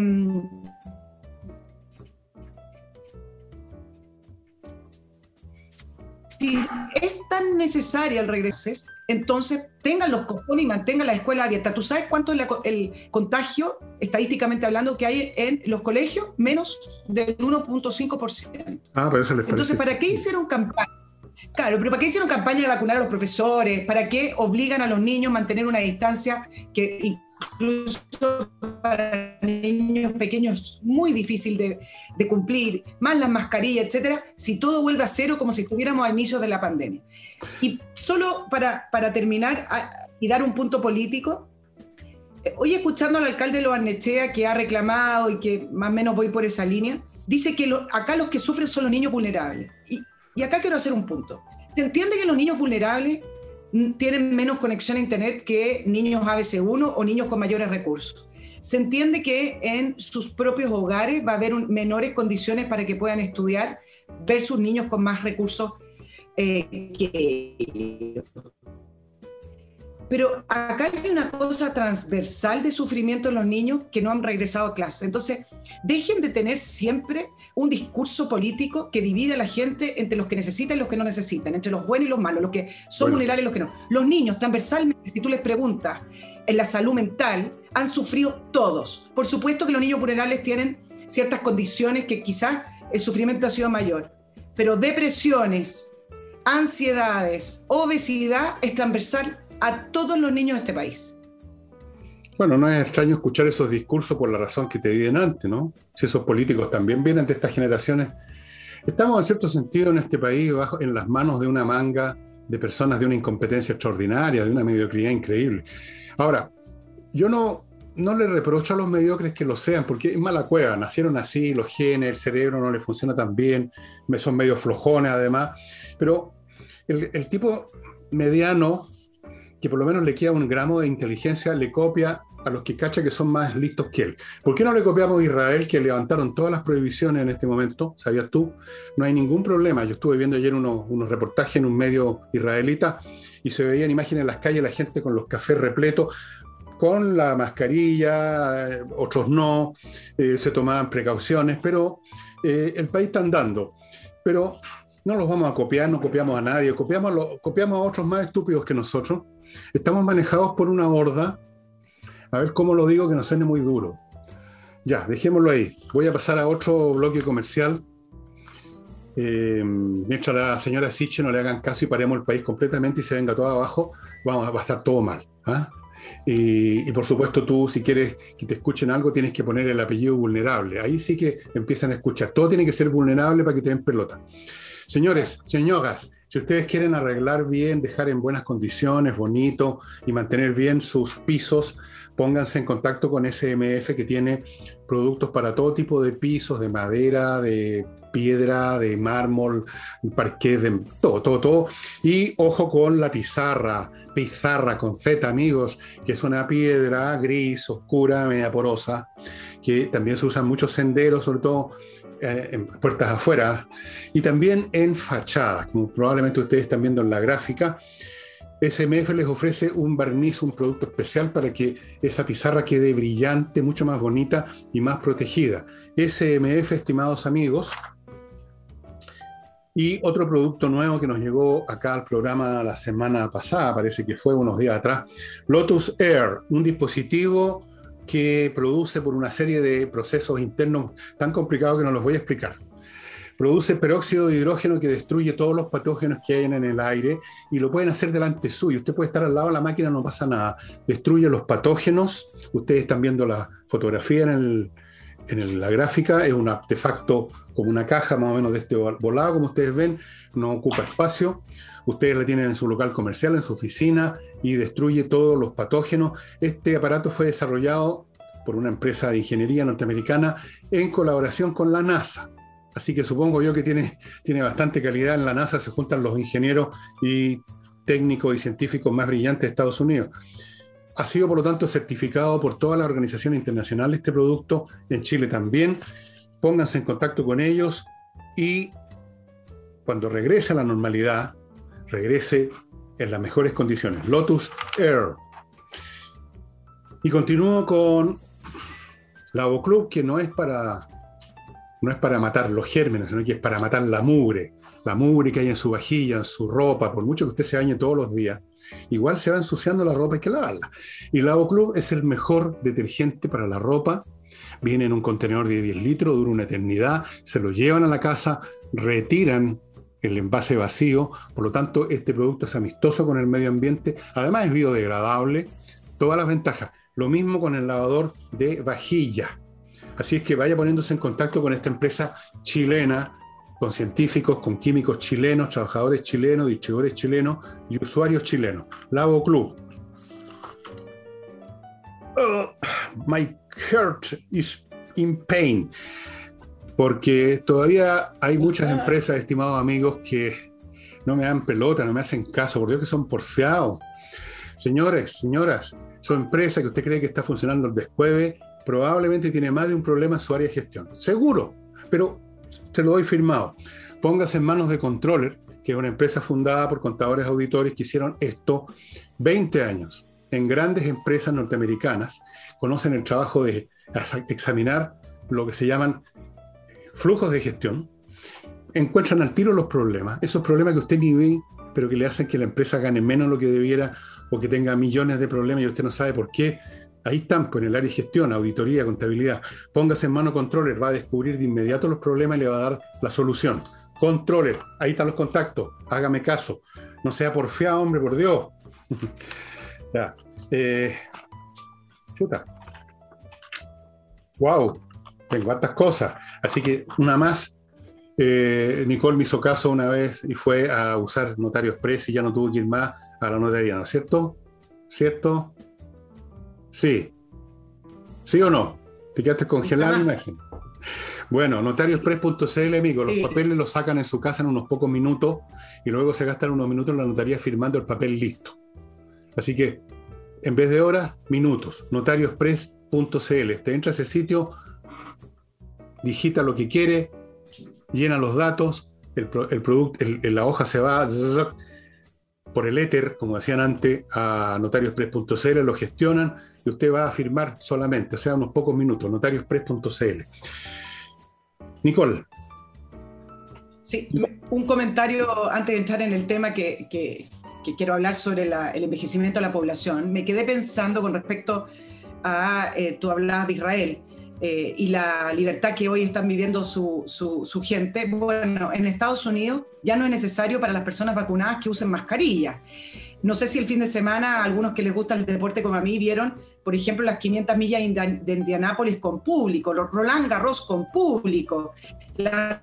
si es tan necesaria el regreso, entonces tengan los cojones y mantengan la escuela abierta. ¿Tú sabes cuánto es la, el contagio, estadísticamente hablando, que hay en los colegios? Menos del uno punto cinco por ciento. Ah, pero eso les parece. Entonces, ¿para qué hicieron campaña? Claro, pero ¿para qué hicieron campaña de vacunar a los profesores? ¿Para qué obligan a los niños a mantener una distancia que incluso para niños pequeños es muy difícil de, de cumplir, más las mascarillas, etcétera, si todo vuelve a cero como si estuviéramos al inicio de la pandemia? Y solo para, para terminar a, y dar un punto político, hoy escuchando al alcalde de Lo Barnechea, que ha reclamado y que más o menos voy por esa línea, dice que lo, acá los que sufren son los niños vulnerables. Y, y acá quiero hacer un punto. ¿Se entiende que los niños vulnerables tienen menos conexión a internet que niños A B C uno o niños con mayores recursos? Se entiende que en sus propios hogares va a haber un, menores condiciones para que puedan estudiar versus niños con más recursos eh, que... Pero acá hay una cosa transversal de sufrimiento en los niños que no han regresado a clase. Entonces, dejen de tener siempre un discurso político que divide a la gente entre los que necesitan y los que no necesitan, entre los buenos y los malos, los que son bueno. vulnerables y los que no. Los niños, transversalmente, si tú les preguntas en la salud mental, han sufrido todos. Por supuesto que los niños vulnerables tienen ciertas condiciones que quizás el sufrimiento ha sido mayor, pero depresiones, ansiedades, obesidad es transversal a todos los niños de este país. Bueno, no es extraño escuchar esos discursos por la razón que te di antes, ¿no? Si esos políticos también vienen de estas generaciones. Estamos en cierto sentido en este país bajo, en las manos de una manga de personas de una incompetencia extraordinaria, de una mediocridad increíble. Ahora, yo no, no le reprocho a los mediocres que lo sean, porque es mala cueva, nacieron así, los genes, el cerebro no les funciona tan bien, son medio flojones además, pero el, el tipo mediano, que por lo menos le queda un gramo de inteligencia, le copia a los que cacha que son más listos que él. ¿Por qué no le copiamos a Israel, que levantaron todas las prohibiciones en este momento? ¿Sabías tú? No hay ningún problema. Yo estuve viendo ayer unos, unos reportajes en un medio israelita y se veían imágenes en las calles, la gente con los cafés repletos, con la mascarilla, eh, otros no, eh, se tomaban precauciones, pero eh, el país está andando. Pero no los vamos a copiar, no copiamos a nadie, copiamos a, los, copiamos a otros más estúpidos que nosotros. Estamos manejados por una horda. A ver cómo lo digo que no suene muy duro. Ya, dejémoslo ahí. Voy a pasar a otro bloque comercial. Eh, mientras a la señora Siche no le hagan caso y paremos el país completamente y se venga todo abajo, vamos a, va a estar todo mal. ¿Ah? Y, y por supuesto tú, si quieres que te escuchen algo, tienes que poner el apellido vulnerable. Ahí sí que empiezan a escuchar. Todo tiene que ser vulnerable para que te den pelota. Señores, señoras, si ustedes quieren arreglar bien, dejar en buenas condiciones, bonito, y mantener bien sus pisos, pónganse en contacto con S M F, que tiene productos para todo tipo de pisos, de madera, de piedra, de mármol, parqués, de todo, todo, todo. Y ojo con la pizarra, pizarra con Z, amigos, que es una piedra gris, oscura, media porosa, que también se usa en muchos senderos, sobre todo en puertas afuera, y también en fachadas, como probablemente ustedes están viendo en la gráfica. S M F les ofrece un barniz, un producto especial para que esa pizarra quede brillante, mucho más bonita y más protegida. S M F, estimados amigos. Y otro producto nuevo que nos llegó acá al programa la semana pasada, parece que fue unos días atrás, Lotus Air, un dispositivo que produce por una serie de procesos internos tan complicados que no los voy a explicar. Produce peróxido de hidrógeno que destruye todos los patógenos que hay en el aire y lo pueden hacer delante suyo. Usted puede estar al lado de la máquina, no pasa nada. Destruye los patógenos. Ustedes están viendo la fotografía en, el, en el, la gráfica. Es un artefacto como una caja más o menos de este volado, como ustedes ven. No ocupa espacio. Ustedes la tienen en su local comercial, en su oficina, y destruye todos los patógenos. Este aparato fue desarrollado por una empresa de ingeniería norteamericana en colaboración con la NASA. Así que supongo yo que tiene, tiene bastante calidad. En la NASA se juntan los ingenieros y técnicos y científicos más brillantes de Estados Unidos. Ha sido, por lo tanto, certificado por todas las organizaciones internacionales este producto, en Chile también. Pónganse en contacto con ellos y cuando regrese a la normalidad, regrese en las mejores condiciones. Lotus Air. Y continúo con Lavoclub, que no es para... no es para matar los gérmenes, sino que es para matar la mugre, la mugre que hay en su vajilla, en su ropa. Por mucho que usted se bañe todos los días, igual se va ensuciando la ropa, hay que lavarla. Y Lavoclub es el mejor detergente para la ropa. Viene en un contenedor de diez litros, dura una eternidad, se lo llevan a la casa, retiran el envase vacío, por lo tanto este producto es amistoso con el medio ambiente, además es biodegradable, todas las ventajas. Lo mismo con el lavador de vajilla. Así es que vaya poniéndose en contacto con esta empresa chilena, con científicos, con químicos chilenos, trabajadores chilenos, distribuidores chilenos y usuarios chilenos. Lavo Club. Uh, my heart is in pain. Porque todavía hay muchas empresas, estimados amigos, que no me dan pelota, no me hacen caso, porque Dios que son porfiados. Señores, señoras, su empresa que usted cree que está funcionando el descueve, probablemente tiene más de un problema en su área de gestión. Seguro, pero se lo doy firmado. Póngase en manos de Controller, que es una empresa fundada por contadores auditores que hicieron esto veinte años en grandes empresas norteamericanas. Conocen el trabajo de examinar lo que se llaman flujos de gestión, encuentran al tiro los problemas, esos problemas que usted ni ve, pero que le hacen que la empresa gane menos de lo que debiera o que tenga millones de problemas y usted no sabe por qué. Ahí están, pues, en el área de gestión, auditoría, contabilidad. Póngase en mano Controller, va a descubrir de inmediato los problemas y le va a dar la solución. Controller, ahí están los contactos, hágame caso. No sea porfiado, hombre, por Dios. Ya. Eh, chuta. Wow. Tengo hartas cosas. Así que una más. Eh, Nicole me hizo caso una vez y fue a usar Notario Express y ya no tuvo que ir más a la notaría, ¿no es cierto? ¿Cierto? Sí. ¿Sí o no? Te quedaste congelada la imagen. Bueno, notario express punto c l, amigo. Los sí. papeles los sacan en su casa en unos pocos minutos y luego se gastan unos minutos en la notaría firmando el papel listo. Así que, en vez de horas, minutos. notario express punto c l. Te entra a ese sitio, digita lo que quiere, llena los datos, el, el producto, el, la hoja se va zzz, por el éter, como decían antes, a notario express punto c l, lo gestionan y usted va a firmar solamente, o sea, unos pocos minutos. notario express punto c l. Nicole. Sí, un comentario antes de entrar en el tema que, que, que quiero hablar sobre la, el envejecimiento de la población. Me quedé pensando con respecto a, eh, tú hablabas de Israel, Eh, y la libertad que hoy están viviendo su, su, su gente. Bueno, en Estados Unidos ya no es necesario para las personas vacunadas que usen mascarilla. No sé si el fin de semana a algunos que les gusta el deporte como a mí vieron, por ejemplo, las quinientas millas de Indianápolis con público, los Roland Garros con público, la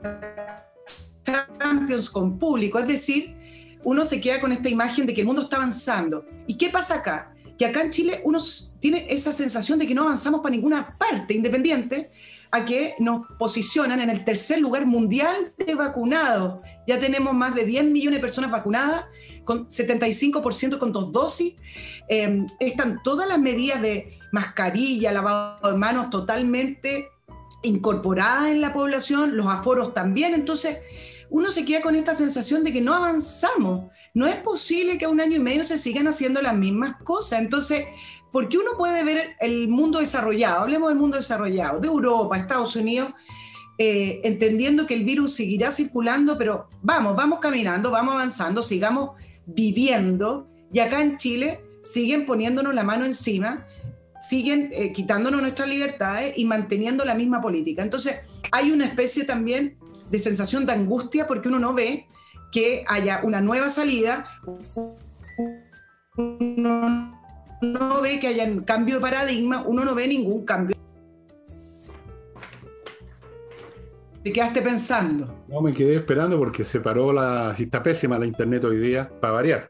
Champions con público. Es decir, uno se queda con esta imagen de que el mundo está avanzando. ¿Y qué pasa acá? Que acá en Chile uno tiene esa sensación de que no avanzamos para ninguna parte, independiente a que nos posicionan en el tercer lugar mundial de vacunados. Ya tenemos más de diez millones de personas vacunadas, con setenta y cinco por ciento con dos dosis. Eh, están todas las medidas de mascarilla, lavado de manos totalmente incorporadas en la población, los aforos también. Entonces, uno se queda con esta sensación de que no avanzamos. No es posible que a un año y medio se sigan haciendo las mismas cosas. Entonces, ¿por qué uno puede ver el mundo desarrollado? Hablemos del mundo desarrollado, de Europa, Estados Unidos, eh, entendiendo que el virus seguirá circulando, pero vamos, vamos caminando, vamos avanzando, sigamos viviendo. Y acá en Chile siguen poniéndonos la mano encima, siguen eh, quitándonos nuestras libertades y manteniendo la misma política. Entonces, hay una especie también de sensación de angustia porque uno no ve que haya una nueva salida, uno no ve que haya un cambio de paradigma, uno no ve ningún cambio. ¿Te quedaste pensando? No, me quedé esperando porque se paró la... Está pésima la internet hoy día, para variar.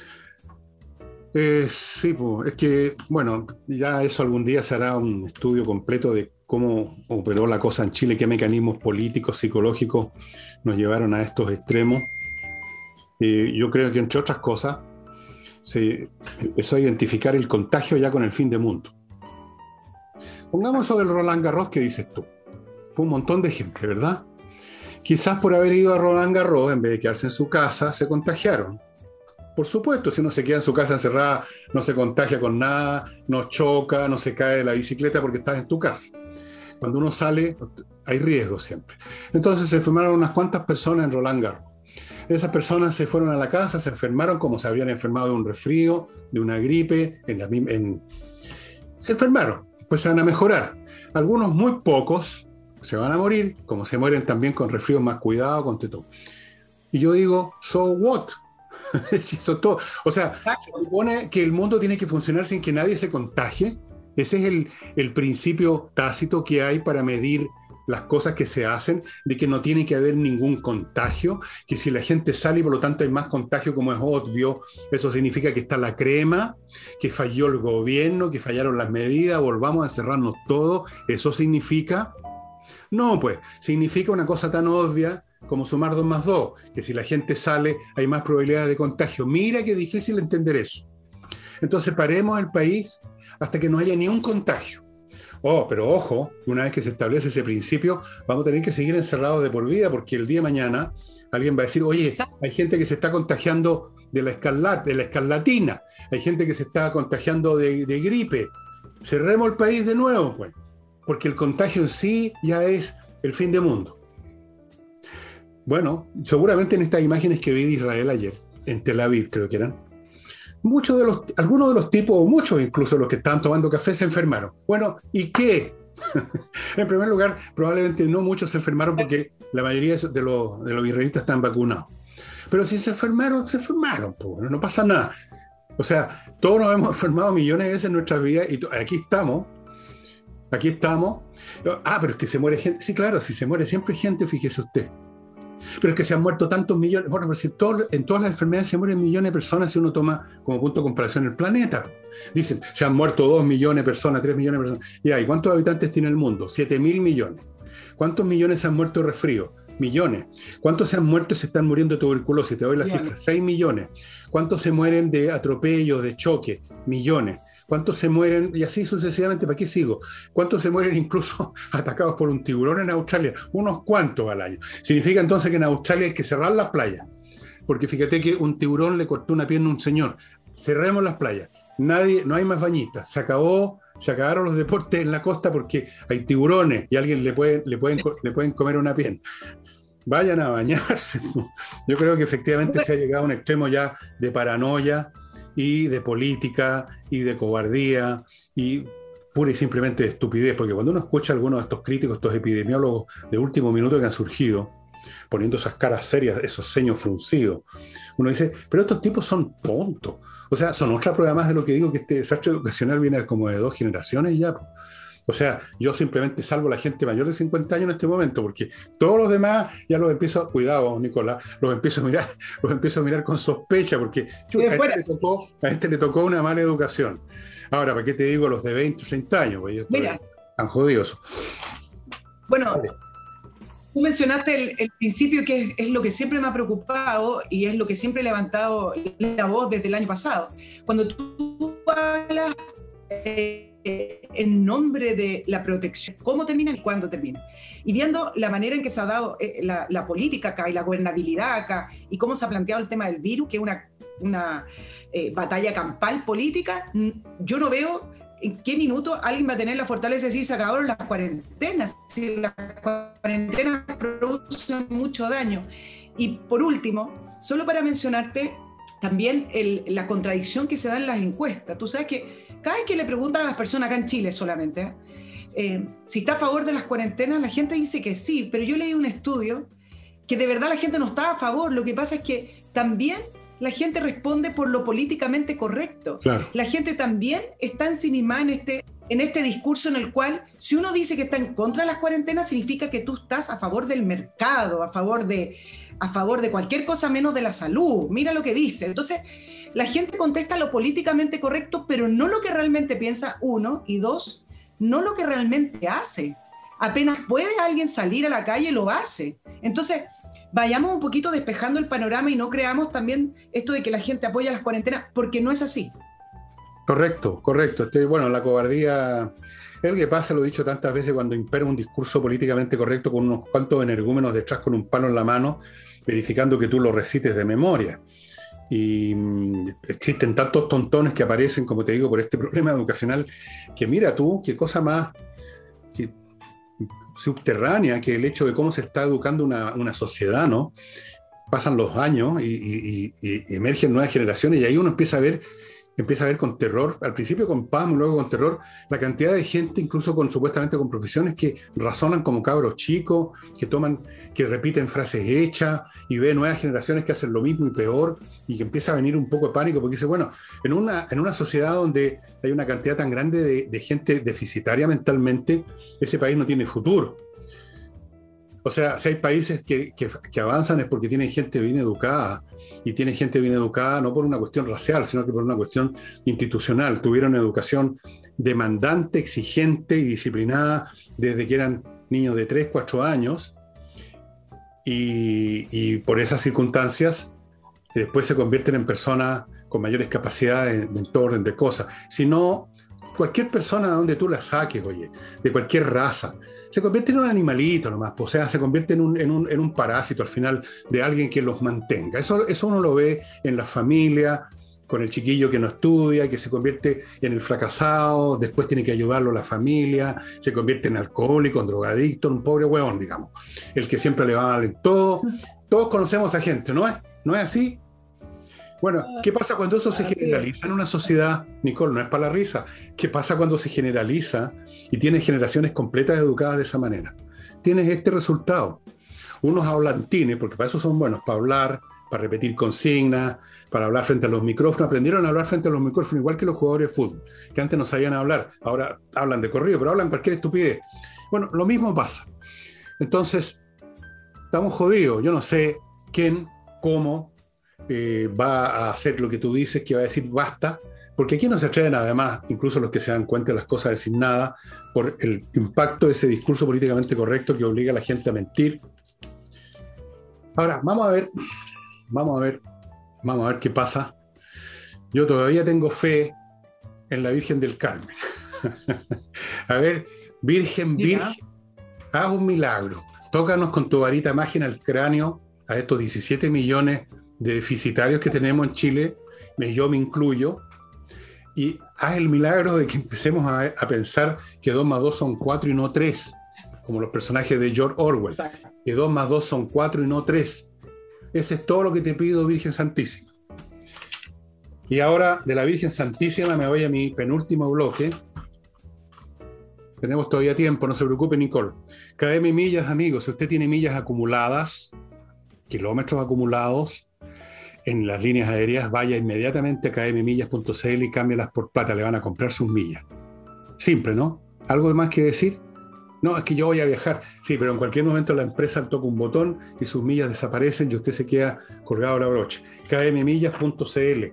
Eh, sí, pues, es que, bueno, ya eso algún día se hará un estudio completo de cómo operó la cosa en Chile, qué mecanismos políticos, psicológicos nos llevaron a estos extremos. Eh, yo creo que, entre otras cosas, se empezó a identificar el contagio ya con el fin de mundo. Pongamos eso del Roland Garros que dices tú. Fue un montón de gente, ¿verdad? Quizás por haber ido a Roland Garros, en vez de quedarse en su casa, se contagiaron. Por supuesto, si uno se queda en su casa encerrada, no se contagia con nada, no choca, no se cae de la bicicleta porque estás en tu casa. Cuando uno sale, hay riesgo siempre. Entonces se enfermaron unas cuantas personas en Roland Garros. Esas personas se fueron a la casa, se enfermaron como se habían enfermado de un resfrío, de una gripe, en la, en, se enfermaron, después se van a mejorar. Algunos muy pocos se van a morir, como se mueren también con resfríos más cuidados, con todo. Y yo digo, so what? Esto todo. O sea, se supone que el mundo tiene que funcionar sin que nadie se contagie. Ese es el, el principio tácito que hay para medir las cosas que se hacen, de que no tiene que haber ningún contagio, que si la gente sale y por lo tanto hay más contagio, como es obvio, eso significa que está la crema, que falló el gobierno, que fallaron las medidas, volvamos a encerrarnos todos. ¿Eso significa? No, pues, significa una cosa tan obvia como sumar dos más dos, que si la gente sale hay más probabilidades de contagio. Mira qué difícil entender eso. Entonces paremos el país hasta que no haya ni un contagio. Oh, pero ojo, una vez que se establece ese principio, vamos a tener que seguir encerrados de por vida, porque el día de mañana alguien va a decir, oye, hay gente que se está contagiando de la, escarlat, de la escarlatina, hay gente que se está contagiando de, de gripe. Cerremos el país de nuevo, pues, porque el contagio en sí ya es el fin del mundo. Bueno, seguramente en estas imágenes que vi de Israel ayer, en Tel Aviv creo que eran, muchos de los, algunos de los tipos, muchos incluso los que estaban tomando café se enfermaron. Bueno, ¿y qué? En primer lugar, probablemente no muchos se enfermaron porque la mayoría de los, de los israelitas están vacunados. Pero si se enfermaron, se enfermaron, pues, no pasa nada. O sea, todos nos hemos enfermado millones de veces en nuestras vidas y aquí estamos, aquí estamos. Ah, pero es que se muere gente. Sí, claro, si se muere siempre gente, fíjese usted. Pero es que se han muerto tantos millones, bueno, pero si todo, en todas las enfermedades se mueren millones de personas si uno toma como punto de comparación el planeta. Dicen, se han muerto dos millones de personas, tres millones de personas. Ya, ¿y cuántos habitantes tiene el mundo? Siete mil millones. ¿Cuántos millones se han muerto de resfrío? Millones. ¿Cuántos se han muerto y se están muriendo de tuberculosis? Te doy la cifra, seis millones. ¿Cuántos se mueren de atropellos, de choque? Millones. ¿Cuántos se mueren? Y así sucesivamente, ¿para qué sigo? ¿Cuántos se mueren incluso atacados por un tiburón en Australia? Unos cuantos al año. Significa entonces que en Australia hay que cerrar las playas. Porque fíjate que un tiburón le cortó una pierna a un señor. Cerremos las playas. Nadie, no hay más bañistas. Se acabó, se acabaron los deportes en la costa porque hay tiburones y a alguien le pueden, le pueden, le pueden comer una pierna. Vayan a bañarse. Yo creo que efectivamente se ha llegado a un extremo ya de paranoia y de política y de cobardía y pura y simplemente de estupidez, porque cuando uno escucha a algunos de estos críticos, estos epidemiólogos de último minuto que han surgido, poniendo esas caras serias, esos ceños fruncidos, uno dice, pero estos tipos son tontos. O sea, son otra prueba más de lo que digo, que este desastre educacional viene como de dos generaciones ya. O sea, yo simplemente salvo a la gente mayor de cincuenta años en este momento, porque todos los demás ya los empiezo, cuidado, Nicolás, los empiezo a mirar, los empiezo a mirar con sospecha, porque chuta, a, este le tocó, a este le tocó una mala educación. Ahora, ¿para qué te digo los de veinte o treinta años? Pues mira, tan jodidos. Bueno, vale. Tú mencionaste el, el principio que es, es lo que siempre me ha preocupado y es lo que siempre he levantado la voz desde el año pasado. Cuando tú hablas eh, en nombre de la protección, cómo termina y cuándo termina. Y viendo la manera en que se ha dado eh, la, la política acá y la gobernabilidad acá y cómo se ha planteado el tema del virus, que es una, una eh, batalla campal política, yo no veo en qué minuto alguien va a tener la fortaleza de decir se acabaron las cuarentenas, si las cuarentenas producen mucho daño. Y por último, solo para mencionarte también el, la contradicción que se da en las encuestas. Tú sabes que cada vez que le preguntan a las personas acá en Chile solamente, ¿eh? Eh, si está a favor de las cuarentenas, la gente dice que sí, pero yo leí un estudio que de verdad la gente no está a favor. Lo que pasa es que también la gente responde por lo políticamente correcto. Claro. La gente también está ensimismada en este, en este discurso en el cual si uno dice que está en contra de las cuarentenas, significa que tú estás a favor del mercado, a favor de, a favor de cualquier cosa menos de la salud. Mira lo que dice. Entonces, la gente contesta lo políticamente correcto, pero no lo que realmente piensa, uno, y dos, no lo que realmente hace. Apenas puede alguien salir a la calle, lo hace. Entonces, vayamos un poquito despejando el panorama y no creamos también esto de que la gente apoya las cuarentenas, porque no es así. Correcto, correcto. Estoy, bueno, la cobardía es lo que pasa, lo he dicho tantas veces, cuando impera un discurso políticamente correcto con unos cuantos energúmenos detrás con un palo en la mano, verificando que tú lo recites de memoria. Y mmm, existen tantos tontones que aparecen, como te digo, por este problema educacional, que mira tú, qué cosa más que, subterránea que el hecho de cómo se está educando una, una sociedad, ¿no? Pasan los años y, y, y, y emergen nuevas generaciones y ahí uno empieza a ver empieza a ver con terror, al principio con paz, luego con terror, la cantidad de gente, incluso con supuestamente con profesiones, que razonan como cabros chicos, que toman, que repiten frases hechas, y ve nuevas generaciones que hacen lo mismo y peor, y que empieza a venir un poco de pánico, porque dice, bueno, en una, en una sociedad donde hay una cantidad tan grande de, de gente deficitaria mentalmente, ese país no tiene futuro. O sea, si hay países que, que, que avanzan es porque tienen gente bien educada, y tienen gente bien educada no por una cuestión racial, sino que por una cuestión institucional. Tuvieron educación demandante, exigente y disciplinada desde que eran niños de tres, cuatro años, y, y por esas circunstancias después se convierten en personas con mayores capacidades en, en todo orden de cosas. Si no, cualquier persona de donde tú la saques, oye, de cualquier raza, se convierte en un animalito nomás, o sea, se convierte en un, en un, en un parásito al final de alguien que los mantenga. Eso, eso uno lo ve en la familia, con el chiquillo que no estudia, que se convierte en el fracasado, después tiene que ayudarlo la familia, se convierte en alcohólico, en drogadicto, en un pobre hueón, digamos. El que siempre le va mal en todo. Todos conocemos a gente, ¿no es? ¿No es así? Bueno, ¿qué pasa cuando eso se generaliza en una sociedad? Nicole, no es para la risa. ¿Qué pasa cuando se generaliza y tienes generaciones completas educadas de esa manera? Tienes este resultado. Unos hablantines, porque para eso son buenos, para hablar, para repetir consignas, para hablar frente a los micrófonos. Aprendieron a hablar frente a los micrófonos igual que los jugadores de fútbol, que antes no sabían hablar. Ahora hablan de corrido, pero hablan cualquier estupidez. Bueno, lo mismo pasa. Entonces, estamos jodidos. Yo no sé quién, cómo, Eh, va a hacer lo que tú dices, que va a decir basta, porque aquí no se atreven, además, incluso los que se dan cuenta de las cosas, a decir nada, por el impacto de ese discurso políticamente correcto que obliga a la gente a mentir. Ahora, vamos a ver, vamos a ver, vamos a ver qué pasa. Yo todavía tengo fe en la Virgen del Carmen. A ver, Virgen, Virgen, haz un milagro. Tócanos con tu varita mágica el cráneo a estos diecisiete millones de deficitarios que tenemos en Chile, yo me incluyo, y haz el milagro de que empecemos a, a pensar que dos más dos son cuatro y no tres, como los personajes de George Orwell. Exacto. Que dos más dos son cuatro y no tres. Ese es todo lo que te pido, Virgen Santísima. Y ahora, de la Virgen Santísima me voy a mi penúltimo bloque. Tenemos todavía tiempo, no se preocupe, Nicole. K M millas, amigos, si usted tiene millas acumuladas, kilómetros acumulados, en las líneas aéreas, vaya inmediatamente a k m millas punto c l y cámbielas por plata, le van a comprar sus millas. Simple, ¿no? ¿Algo más que decir? No, es que yo voy a viajar. Sí, pero en cualquier momento la empresa toca un botón y sus millas desaparecen y usted se queda colgado a la brocha. k m millas punto c l.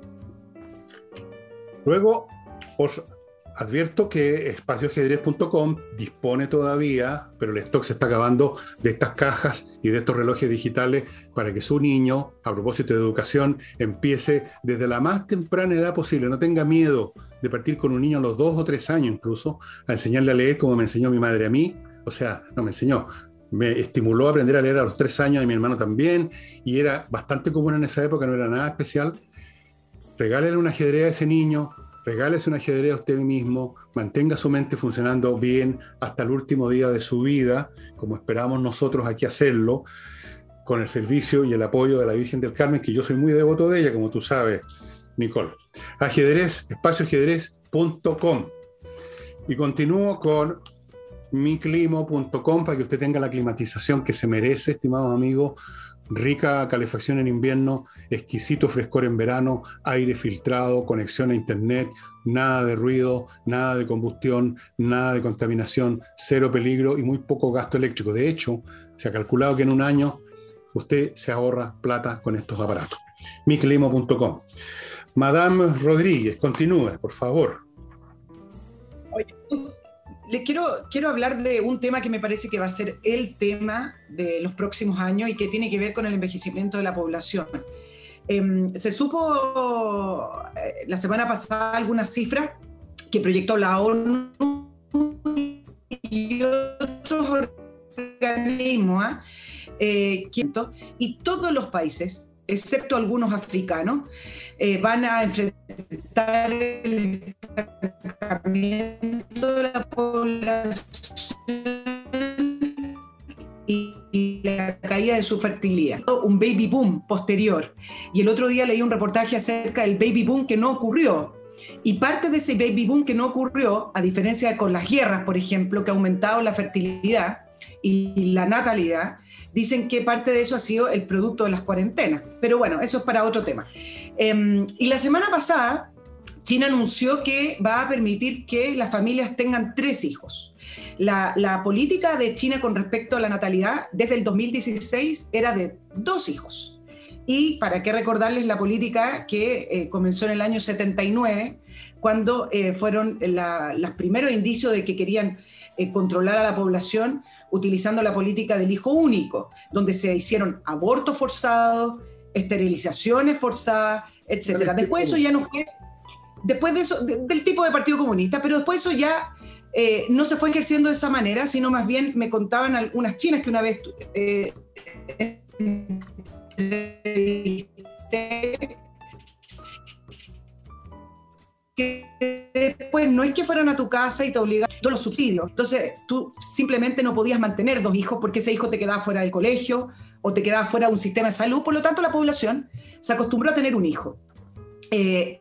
Luego, os advierto que espacio ajedrez punto com dispone todavía, pero el stock se está acabando, de estas cajas y de estos relojes digitales para que su niño, a propósito de educación, empiece desde la más temprana edad posible. No tenga miedo de partir con un niño a los dos o tres años incluso, a enseñarle a leer como me enseñó mi madre a mí. O sea, no me enseñó, me estimuló a aprender a leer a los tres años y mi hermano también, y era bastante común en esa época, no era nada especial. Regálele un ajedrez a ese niño, regálese un ajedrez a usted mismo, mantenga su mente funcionando bien hasta el último día de su vida, como esperamos nosotros aquí hacerlo, con el servicio y el apoyo de la Virgen del Carmen, que yo soy muy devoto de ella, como tú sabes, Nicole. Ajedrez, espacio ajedrez punto com. Y continúo con mi climo punto com para que usted tenga la climatización que se merece, estimados amigos. Rica calefacción en invierno, exquisito frescor en verano, aire filtrado, conexión a internet, nada de ruido, nada de combustión, nada de contaminación, cero peligro y muy poco gasto eléctrico. De hecho, se ha calculado que en un año usted se ahorra plata con estos aparatos. mi climo punto com. Madame Rodríguez, continúe, por favor. Oye, le quiero, quiero hablar de un tema que me parece que va a ser el tema de los próximos años y que tiene que ver con el envejecimiento de la población. Eh, se supo eh, la semana pasada algunas cifras que proyectó la ONU y otros organismos, ¿eh? Eh, y todos los países, excepto algunos africanos, eh, van a enfrentar el estancamiento de la población y la caída de su fertilidad. Un baby boom posterior. Y el otro día leí un reportaje acerca del baby boom que no ocurrió. Y parte de ese baby boom que no ocurrió, a diferencia de con las guerras, por ejemplo, que ha aumentado la fertilidad y la natalidad, dicen que parte de eso ha sido el producto de las cuarentenas. Pero bueno, eso es para otro tema. Eh, y la semana pasada, China anunció que va a permitir que las familias tengan tres hijos. La, la política de China con respecto a la natalidad desde el dos mil dieciséis era de dos hijos. Y para qué recordarles la política que eh, comenzó en el año setenta y nueve, cuando eh, fueron la, los primeros indicios de que querían eh, controlar a la población utilizando la política del hijo único, donde se hicieron abortos forzados, esterilizaciones forzadas, etcétera. Después eso ya no fue... Después de eso, de, del tipo de Partido Comunista, pero después eso ya eh, no se fue ejerciendo de esa manera, sino más bien me contaban algunas chinas que una vez eh, que después no es que fueran a tu casa y te obligaban todos los subsidios. Entonces tú simplemente no podías mantener dos hijos porque ese hijo te quedaba fuera del colegio o te quedaba fuera de un sistema de salud. Por lo tanto, la población se acostumbró a tener un hijo. Eh,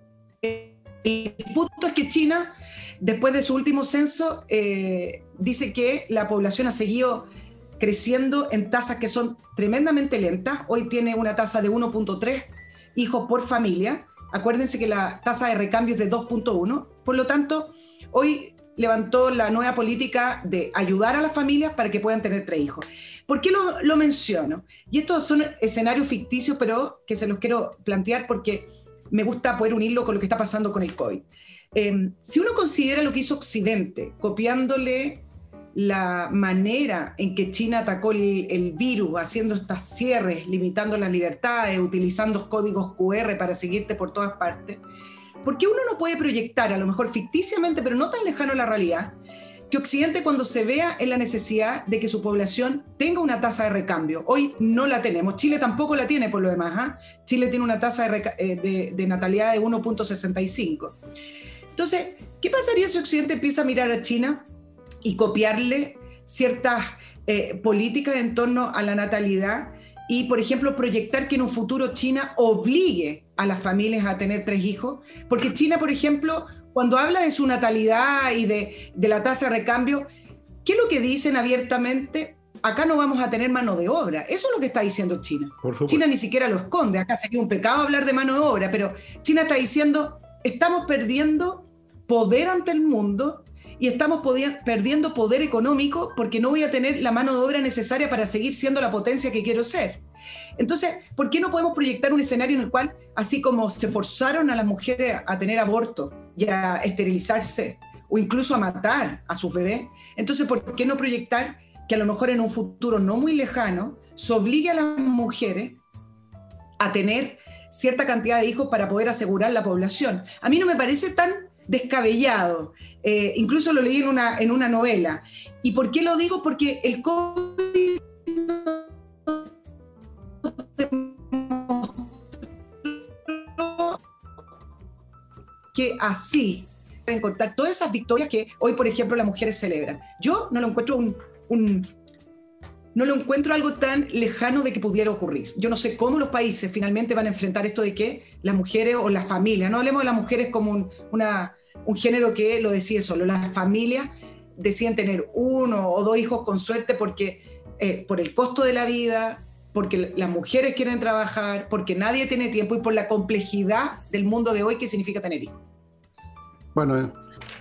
El punto es que China, después de su último censo, eh, dice que la población ha seguido creciendo en tasas que son tremendamente lentas. Hoy tiene una tasa de uno punto tres hijos por familia. Acuérdense que la tasa de recambio es de dos punto uno. Por lo tanto, hoy levantó la nueva política de ayudar a las familias para que puedan tener tres hijos. ¿Por qué lo, lo menciono? Y estos son escenarios ficticios, pero que se los quiero plantear porque me gusta poder unirlo con lo que está pasando con el COVID. Eh, si uno considera lo que hizo Occidente, copiándole la manera en que China atacó el, el virus, haciendo estos cierres, limitando las libertades, utilizando códigos cu erre para seguirte por todas partes, ¿por qué uno no puede proyectar, a lo mejor ficticiamente, pero no tan lejano a la realidad, que Occidente, cuando se vea en la necesidad de que su población tenga una tasa de recambio? Hoy no la tenemos. Chile tampoco la tiene por lo demás. ¿eh? Chile tiene una tasa de, eh, de, de natalidad de uno punto sesenta y cinco. Entonces, ¿qué pasaría si Occidente empieza a mirar a China y copiarle ciertas eh, políticas en torno a la natalidad y, por ejemplo, proyectar que en un futuro China obligue a las familias a tener tres hijos? Porque China, por ejemplo, cuando habla de su natalidad y de, de la tasa de recambio, ¿qué es lo que dicen abiertamente? Acá no vamos a tener mano de obra. Eso es lo que está diciendo China. China ni siquiera lo esconde. Acá sería un pecado hablar de mano de obra, pero China está diciendo, estamos perdiendo poder ante el mundo y estamos perdiendo poder económico porque no voy a tener la mano de obra necesaria para seguir siendo la potencia que quiero ser. Entonces, ¿por qué no podemos proyectar un escenario en el cual, así como se forzaron a las mujeres a tener aborto y a esterilizarse o incluso a matar a sus bebés, entonces, ¿por qué no proyectar que a lo mejor en un futuro no muy lejano se obligue a las mujeres a tener cierta cantidad de hijos para poder asegurar la población? A mí no me parece tan descabellado, eh, incluso lo leí en una, en una novela. ¿Y por qué lo digo? Porque el COVID que así pueden contar todas esas victorias que hoy, por ejemplo, las mujeres celebran. Yo no lo encuentro un, un no lo encuentro algo tan lejano de que pudiera ocurrir. Yo no sé cómo los países finalmente van a enfrentar esto de que las mujeres o las familias, no hablemos de las mujeres como un, una, un género que lo decide solo, las familias deciden tener uno o dos hijos con suerte porque eh, por el costo de la vida, porque las mujeres quieren trabajar, porque nadie tiene tiempo y por la complejidad del mundo de hoy que significa tener hijos. Bueno, eh,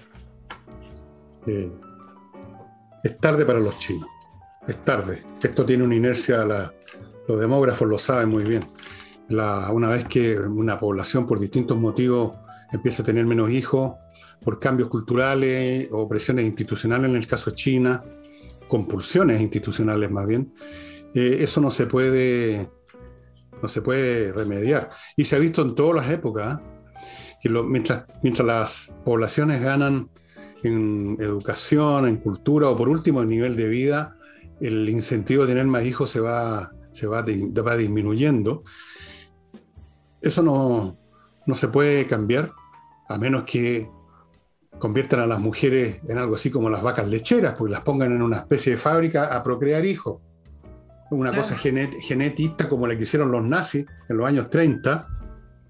eh, es tarde para los chinos. Es tarde. Esto tiene una inercia, la, los demógrafos lo saben muy bien. La, una vez que una población por distintos motivos empieza a tener menos hijos, por cambios culturales o presiones institucionales, en el caso de China, compulsiones institucionales más bien, eh, eso no se puede, no se puede remediar. Y se ha visto en todas las épocas, ¿eh? que lo, mientras, mientras las poblaciones ganan en educación, en cultura o por último en nivel de vida, el incentivo de tener más hijos se va, se va, va disminuyendo. Eso no, no se puede cambiar, a menos que conviertan a las mujeres en algo así como las vacas lecheras, porque las pongan en una especie de fábrica a procrear hijos. Una claro. cosa genet, genetista como la que hicieron los nazis en los años treinta,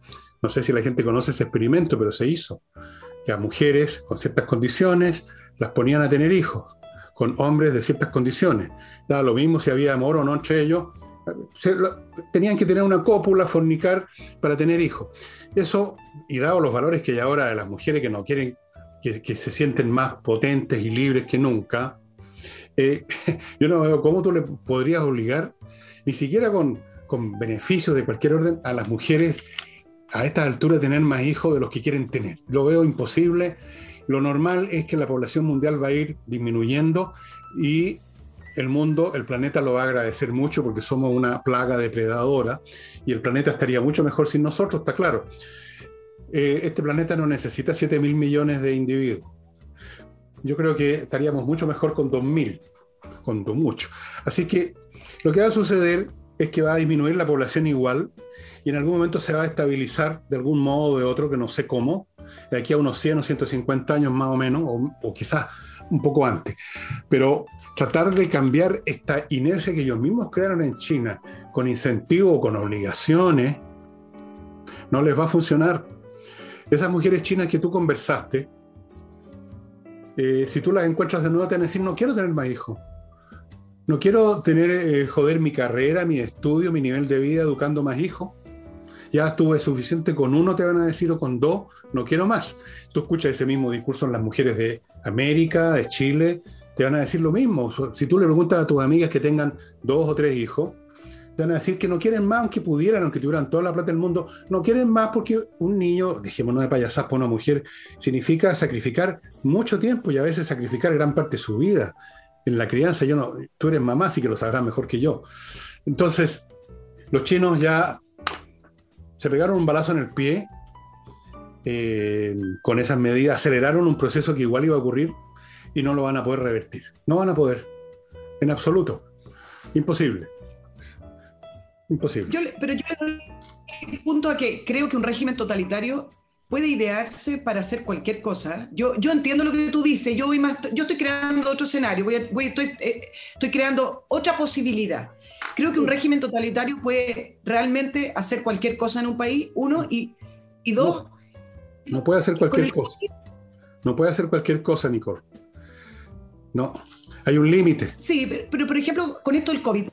No sé si la gente conoce ese experimento, pero se hizo. Que a mujeres con ciertas condiciones las ponían a tener hijos, con hombres de ciertas condiciones. Daba lo mismo si había amor o no entre ellos. Se, lo, tenían que tener una cópula, fornicar para tener hijos. Eso, y dado los valores que hay ahora de las mujeres que no quieren, que, que se sienten más potentes y libres que nunca, eh, yo no veo cómo tú le podrías obligar, ni siquiera con, con beneficios de cualquier orden, a las mujeres a esta altura tener más hijos de los que quieren tener. Lo veo imposible. Lo normal es que la población mundial va a ir disminuyendo y el mundo, el planeta lo va a agradecer mucho porque somos una plaga depredadora y el planeta estaría mucho mejor sin nosotros, está claro. Eh, este planeta no necesita siete mil millones de individuos. Yo creo que estaríamos mucho mejor con dos mil, con dos mucho. Así que lo que va a suceder es que va a disminuir la población igual y en algún momento se va a estabilizar de algún modo o de otro, que no sé cómo, de aquí a unos cien o ciento cincuenta años más o menos, o, o quizás un poco antes. Pero tratar de cambiar esta inercia que ellos mismos crearon en China, con incentivos o con obligaciones, no les va a funcionar. Esas mujeres chinas que tú conversaste, eh, si tú las encuentras de nuevo, te van a decir, no quiero tener más hijos. No quiero tener, eh, joder mi carrera, mi estudio, mi nivel de vida educando más hijos. Ya tuve suficiente con uno, te van a decir, o con dos, no quiero más. Tú escuchas ese mismo discurso en las mujeres de América, de Chile, te van a decir lo mismo. Si tú le preguntas a tus amigas que tengan dos o tres hijos, te van a decir que no quieren más, aunque pudieran, aunque tuvieran toda la plata del mundo, no quieren más porque un niño, dejémonos de payasas, para una mujer, significa sacrificar mucho tiempo y a veces sacrificar gran parte de su vida. En la crianza, yo no, tú eres mamá, así que lo sabrás mejor que yo. Entonces, los chinos ya se pegaron un balazo en el pie eh, con esas medidas, aceleraron un proceso que igual iba a ocurrir y no lo van a poder revertir. No van a poder, en absoluto. Imposible. Imposible. Yo, pero yo le punto a que creo que un régimen totalitario puede idearse para hacer cualquier cosa. Yo, yo entiendo lo que tú dices, yo, voy más, yo estoy creando otro escenario, voy a, voy, estoy, eh, estoy creando otra posibilidad. Creo que un régimen totalitario puede realmente hacer cualquier cosa en un país, uno, y, y dos... No, no puede hacer cualquier el, cosa. No puede hacer cualquier cosa, Nicole. No, hay un límite. Sí, pero, pero por ejemplo, con esto del COVID...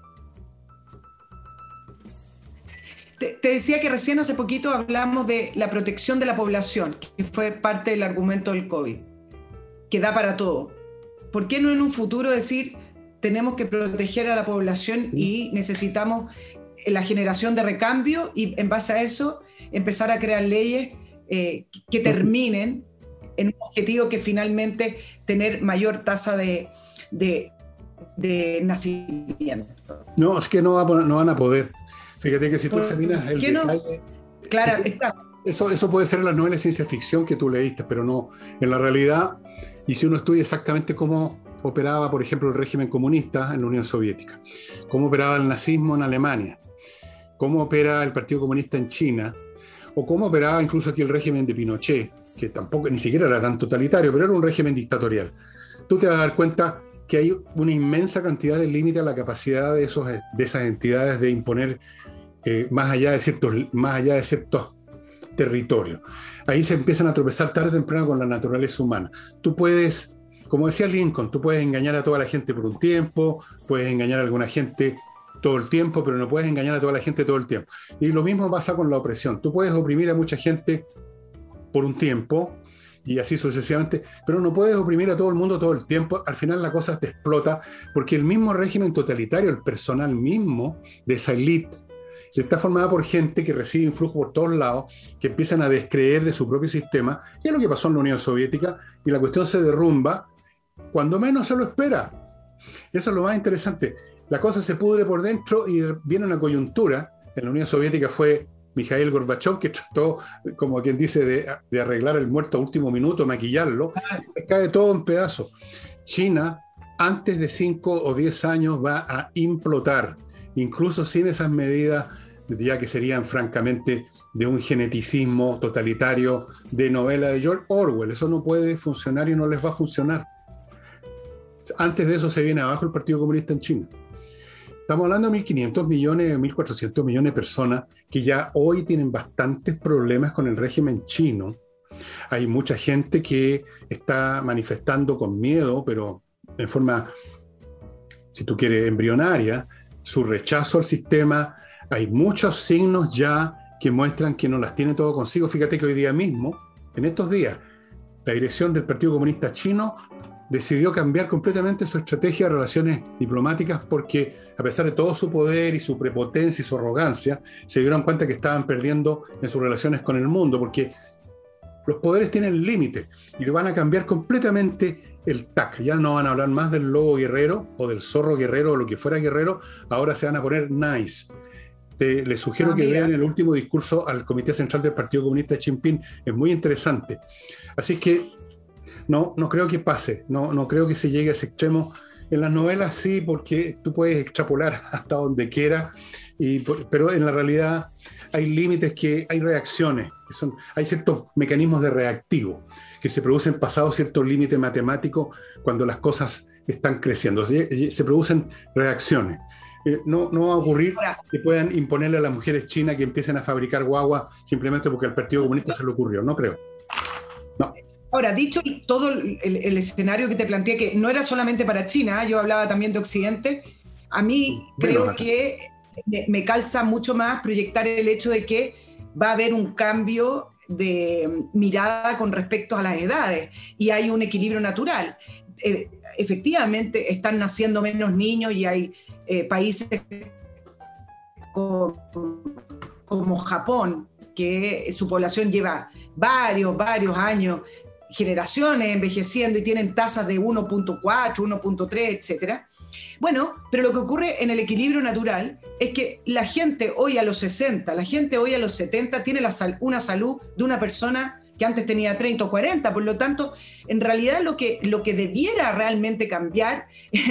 Te, te decía que recién hace poquito hablamos de la protección de la población, que fue parte del argumento del COVID, que da para todo. ¿Por qué no en un futuro decir tenemos que proteger a la población y necesitamos la generación de recambio y en base a eso empezar a crear leyes eh, que terminen en un objetivo que finalmente tener mayor tasa de, de, de nacimiento? No, es que no, va, no van a poder. Fíjate que si tú examinas el detalle... No? Claro, está. Eso, eso puede ser en las novelas de ciencia ficción que tú leíste, pero no en la realidad. Y si uno estudia exactamente cómo operaba, por ejemplo, el régimen comunista en la Unión Soviética, cómo operaba el nazismo en Alemania, cómo opera el Partido Comunista en China, o cómo operaba incluso aquí el régimen de Pinochet, que tampoco ni siquiera era tan totalitario, pero era un régimen dictatorial. Tú te vas a dar cuenta que hay una inmensa cantidad de límite a la capacidad de, esos, de esas entidades de imponer eh, más allá de ciertos, más allá de ciertos territorios. Ahí se empiezan a tropezar tarde o temprano con la naturaleza humana. Tú puedes, como decía Lincoln, tú puedes engañar a toda la gente por un tiempo, puedes engañar a alguna gente todo el tiempo, pero no puedes engañar a toda la gente todo el tiempo. Y lo mismo pasa con la opresión. Tú puedes oprimir a mucha gente por un tiempo, y así sucesivamente, pero no puedes oprimir a todo el mundo todo el tiempo. Al final la cosa te explota, porque el mismo régimen totalitario, el personal mismo de esa élite, está formada por gente que recibe influjo por todos lados, que empiezan a descreer de su propio sistema, y es lo que pasó en la Unión Soviética, y la cuestión se derrumba cuando menos se lo espera. Eso es lo más interesante. La cosa se pudre por dentro y viene una coyuntura. En la Unión Soviética fue Mikhail Gorbachev, que trató, como quien dice, de, de arreglar el muerto a último minuto, maquillarlo, y cae todo en pedazos. China, antes de cinco o diez años, va a implotar, incluso sin esas medidas, ya que serían francamente de un geneticismo totalitario de novela de George Orwell. Eso no puede funcionar y no les va a funcionar. Antes de eso se viene abajo el Partido Comunista en China. Estamos hablando de mil quinientos millones, mil cuatrocientos millones de personas que ya hoy tienen bastantes problemas con el régimen chino. Hay mucha gente que está manifestando con miedo, pero en forma, si tú quieres, embrionaria, su rechazo al sistema. Hay muchos signos ya que muestran que no las tiene todo consigo. Fíjate que hoy día mismo, en estos días, la dirección del Partido Comunista Chino decidió cambiar completamente su estrategia de relaciones diplomáticas porque, a pesar de todo su poder y su prepotencia y su arrogancia, se dieron cuenta que estaban perdiendo en sus relaciones con el mundo, porque los poderes tienen límites y le van a cambiar completamente el tac. Ya no van a hablar más del lobo guerrero o del zorro guerrero o lo que fuera guerrero, ahora se van a poner nice. Te, les sugiero ah, que mira. vean el último discurso al Comité Central del Partido Comunista de Xi Jinping, es muy interesante. Así que no, no creo que pase, no, no creo que se llegue a ese extremo. En las novelas sí, porque tú puedes extrapolar hasta donde quieras, y, pero en la realidad hay límites, que hay reacciones, que son, hay ciertos mecanismos de reactivo que se producen pasados ciertos límites matemáticos cuando las cosas están creciendo. Se, se producen reacciones. Eh, no, no va a ocurrir que puedan imponerle a las mujeres chinas que empiecen a fabricar guagua simplemente porque al Partido Comunista se le ocurrió. No creo. No. Ahora, dicho todo el, el escenario que te planteé, que no era solamente para China, yo hablaba también de Occidente, a mí bueno, creo que me, me calza mucho más proyectar el hecho de que va a haber un cambio de mirada con respecto a las edades y hay un equilibrio natural. Eh, efectivamente, están naciendo menos niños y hay eh, países como, como Japón, que su población lleva varios, varios años, generaciones envejeciendo y tienen tasas de uno punto cuatro, uno punto tres, etcétera. Bueno, pero lo que ocurre en el equilibrio natural es que la gente hoy a los sesenta, la gente hoy a los setenta tiene la sal, una salud de una persona que antes tenía treinta o cuarenta, por lo tanto, en realidad lo que, lo que debiera realmente cambiar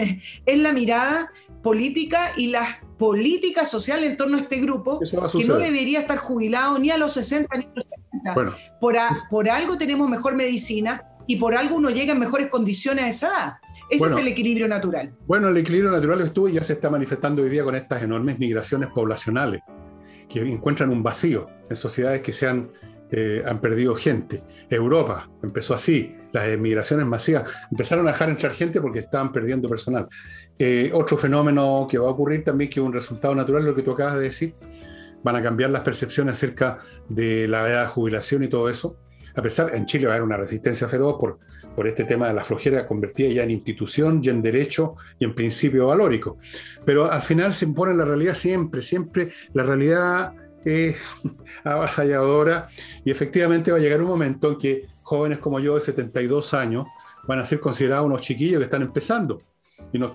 es la mirada política y las políticas sociales en torno a este grupo, que no debería estar jubilado ni a los sesenta ni a los setenta. Bueno. Por, a, por algo tenemos mejor medicina y por algo uno llega en mejores condiciones a esa edad. Ese bueno, es el equilibrio natural. Bueno, el equilibrio natural estuvo y ya se está manifestando hoy día con estas enormes migraciones poblacionales que encuentran un vacío en sociedades que se han Eh, han perdido gente. Europa empezó así, las emigraciones masivas empezaron a dejar entrar gente porque estaban perdiendo personal. Eh, otro fenómeno que va a ocurrir también, que es un resultado natural, lo que tú acabas de decir, van a cambiar las percepciones acerca de la edad de jubilación y todo eso. A pesar, en Chile va a haber una resistencia feroz por, por este tema de la flojera convertida ya en institución y en derecho y en principio valórico. Pero al final se impone la realidad siempre, siempre la realidad es avasalladora y efectivamente va a llegar un momento en que jóvenes como yo de setenta y dos años van a ser considerados unos chiquillos que están empezando y, no,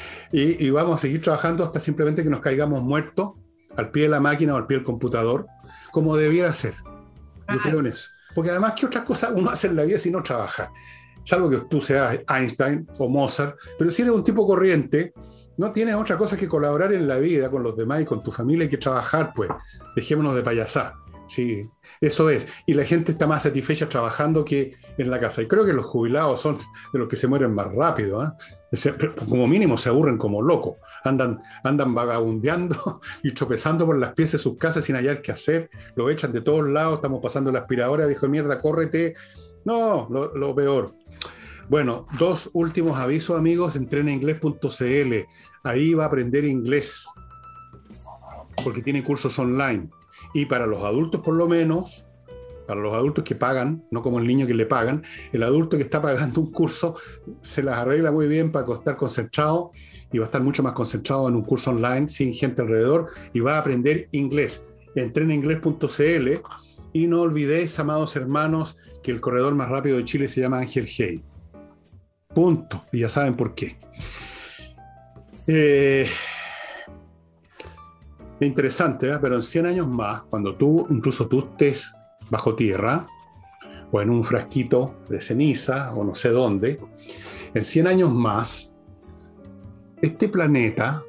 y, y vamos a seguir trabajando hasta simplemente que nos caigamos muertos al pie de la máquina o al pie del computador, como debiera ser. Yo creo en eso, porque además, ¿qué otra cosa uno hace en la vida si no trabajar? Salvo que tú seas Einstein o Mozart, pero si eres un tipo corriente, no tienes otra cosa que colaborar en la vida con los demás y con tu familia, hay que trabajar, pues. Dejémonos de payasar. Sí, eso es. Y la gente está más satisfecha trabajando que en la casa. Y creo que los jubilados son de los que se mueren más rápido, ¿eh? Como mínimo se aburren como locos. Andan, andan vagabundeando y tropezando por las piezas de sus casas sin hallar qué hacer. Lo echan de todos lados. Estamos pasando la aspiradora, viejo de mierda, córrete. No, lo, lo peor. Bueno, dos últimos avisos, amigos. entrena inglés punto c l. Ahí va a aprender inglés, porque tiene cursos online. Y para los adultos, por lo menos, para los adultos que pagan, no como el niño que le pagan, el adulto que está pagando un curso se las arregla muy bien para estar concentrado y va a estar mucho más concentrado en un curso online, sin gente alrededor, y va a aprender inglés. entrena inglés punto c l. Y no olvidéis, amados hermanos, que el corredor más rápido de Chile se llama Ángel Hey. Punto. Y ya saben por qué. Eh, interesante, ¿eh? Pero en cien años más, cuando tú, incluso tú estés bajo tierra o en un frasquito de ceniza o no sé dónde, en cien años más, este planeta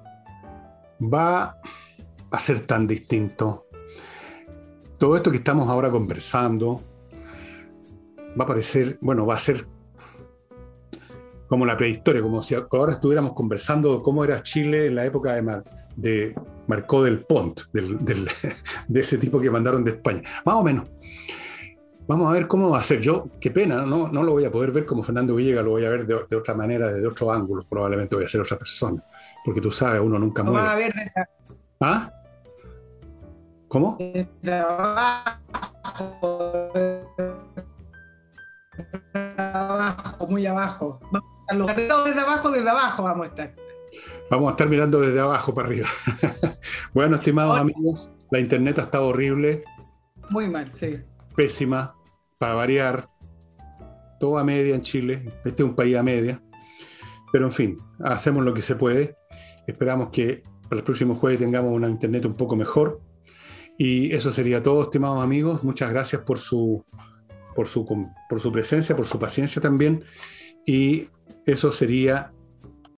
va a ser tan distinto. Todo esto que estamos ahora conversando va a parecer, bueno, va a ser como la prehistoria, como si ahora estuviéramos conversando de cómo era Chile en la época de, Mar, de Marcó del Pont, del, del, de ese tipo que mandaron de España. Más o menos. Vamos a ver cómo va a ser. Yo, qué pena, no, no lo voy a poder ver como Fernando Villegas, lo voy a ver de, de otra manera, desde otro ángulo, probablemente voy a ser otra persona, porque tú sabes, uno nunca Lo muere. vas a ver desde, ¿Ah? ¿Cómo? desde abajo, desde abajo, muy abajo. Vamos a estar los- desde abajo, desde abajo vamos a estar. Vamos a estar mirando desde abajo para arriba. Bueno, estimados Oye. amigos, la internet ha estado horrible, Muy mal, sí. pésima, para variar, todo a media en Chile. Este es un país a media. Pero en fin, hacemos lo que se puede. Esperamos que para el próximo jueves tengamos una internet un poco mejor. Y eso sería todo, estimados amigos. Muchas gracias por su, por su, por su presencia, por su paciencia también. Y eso sería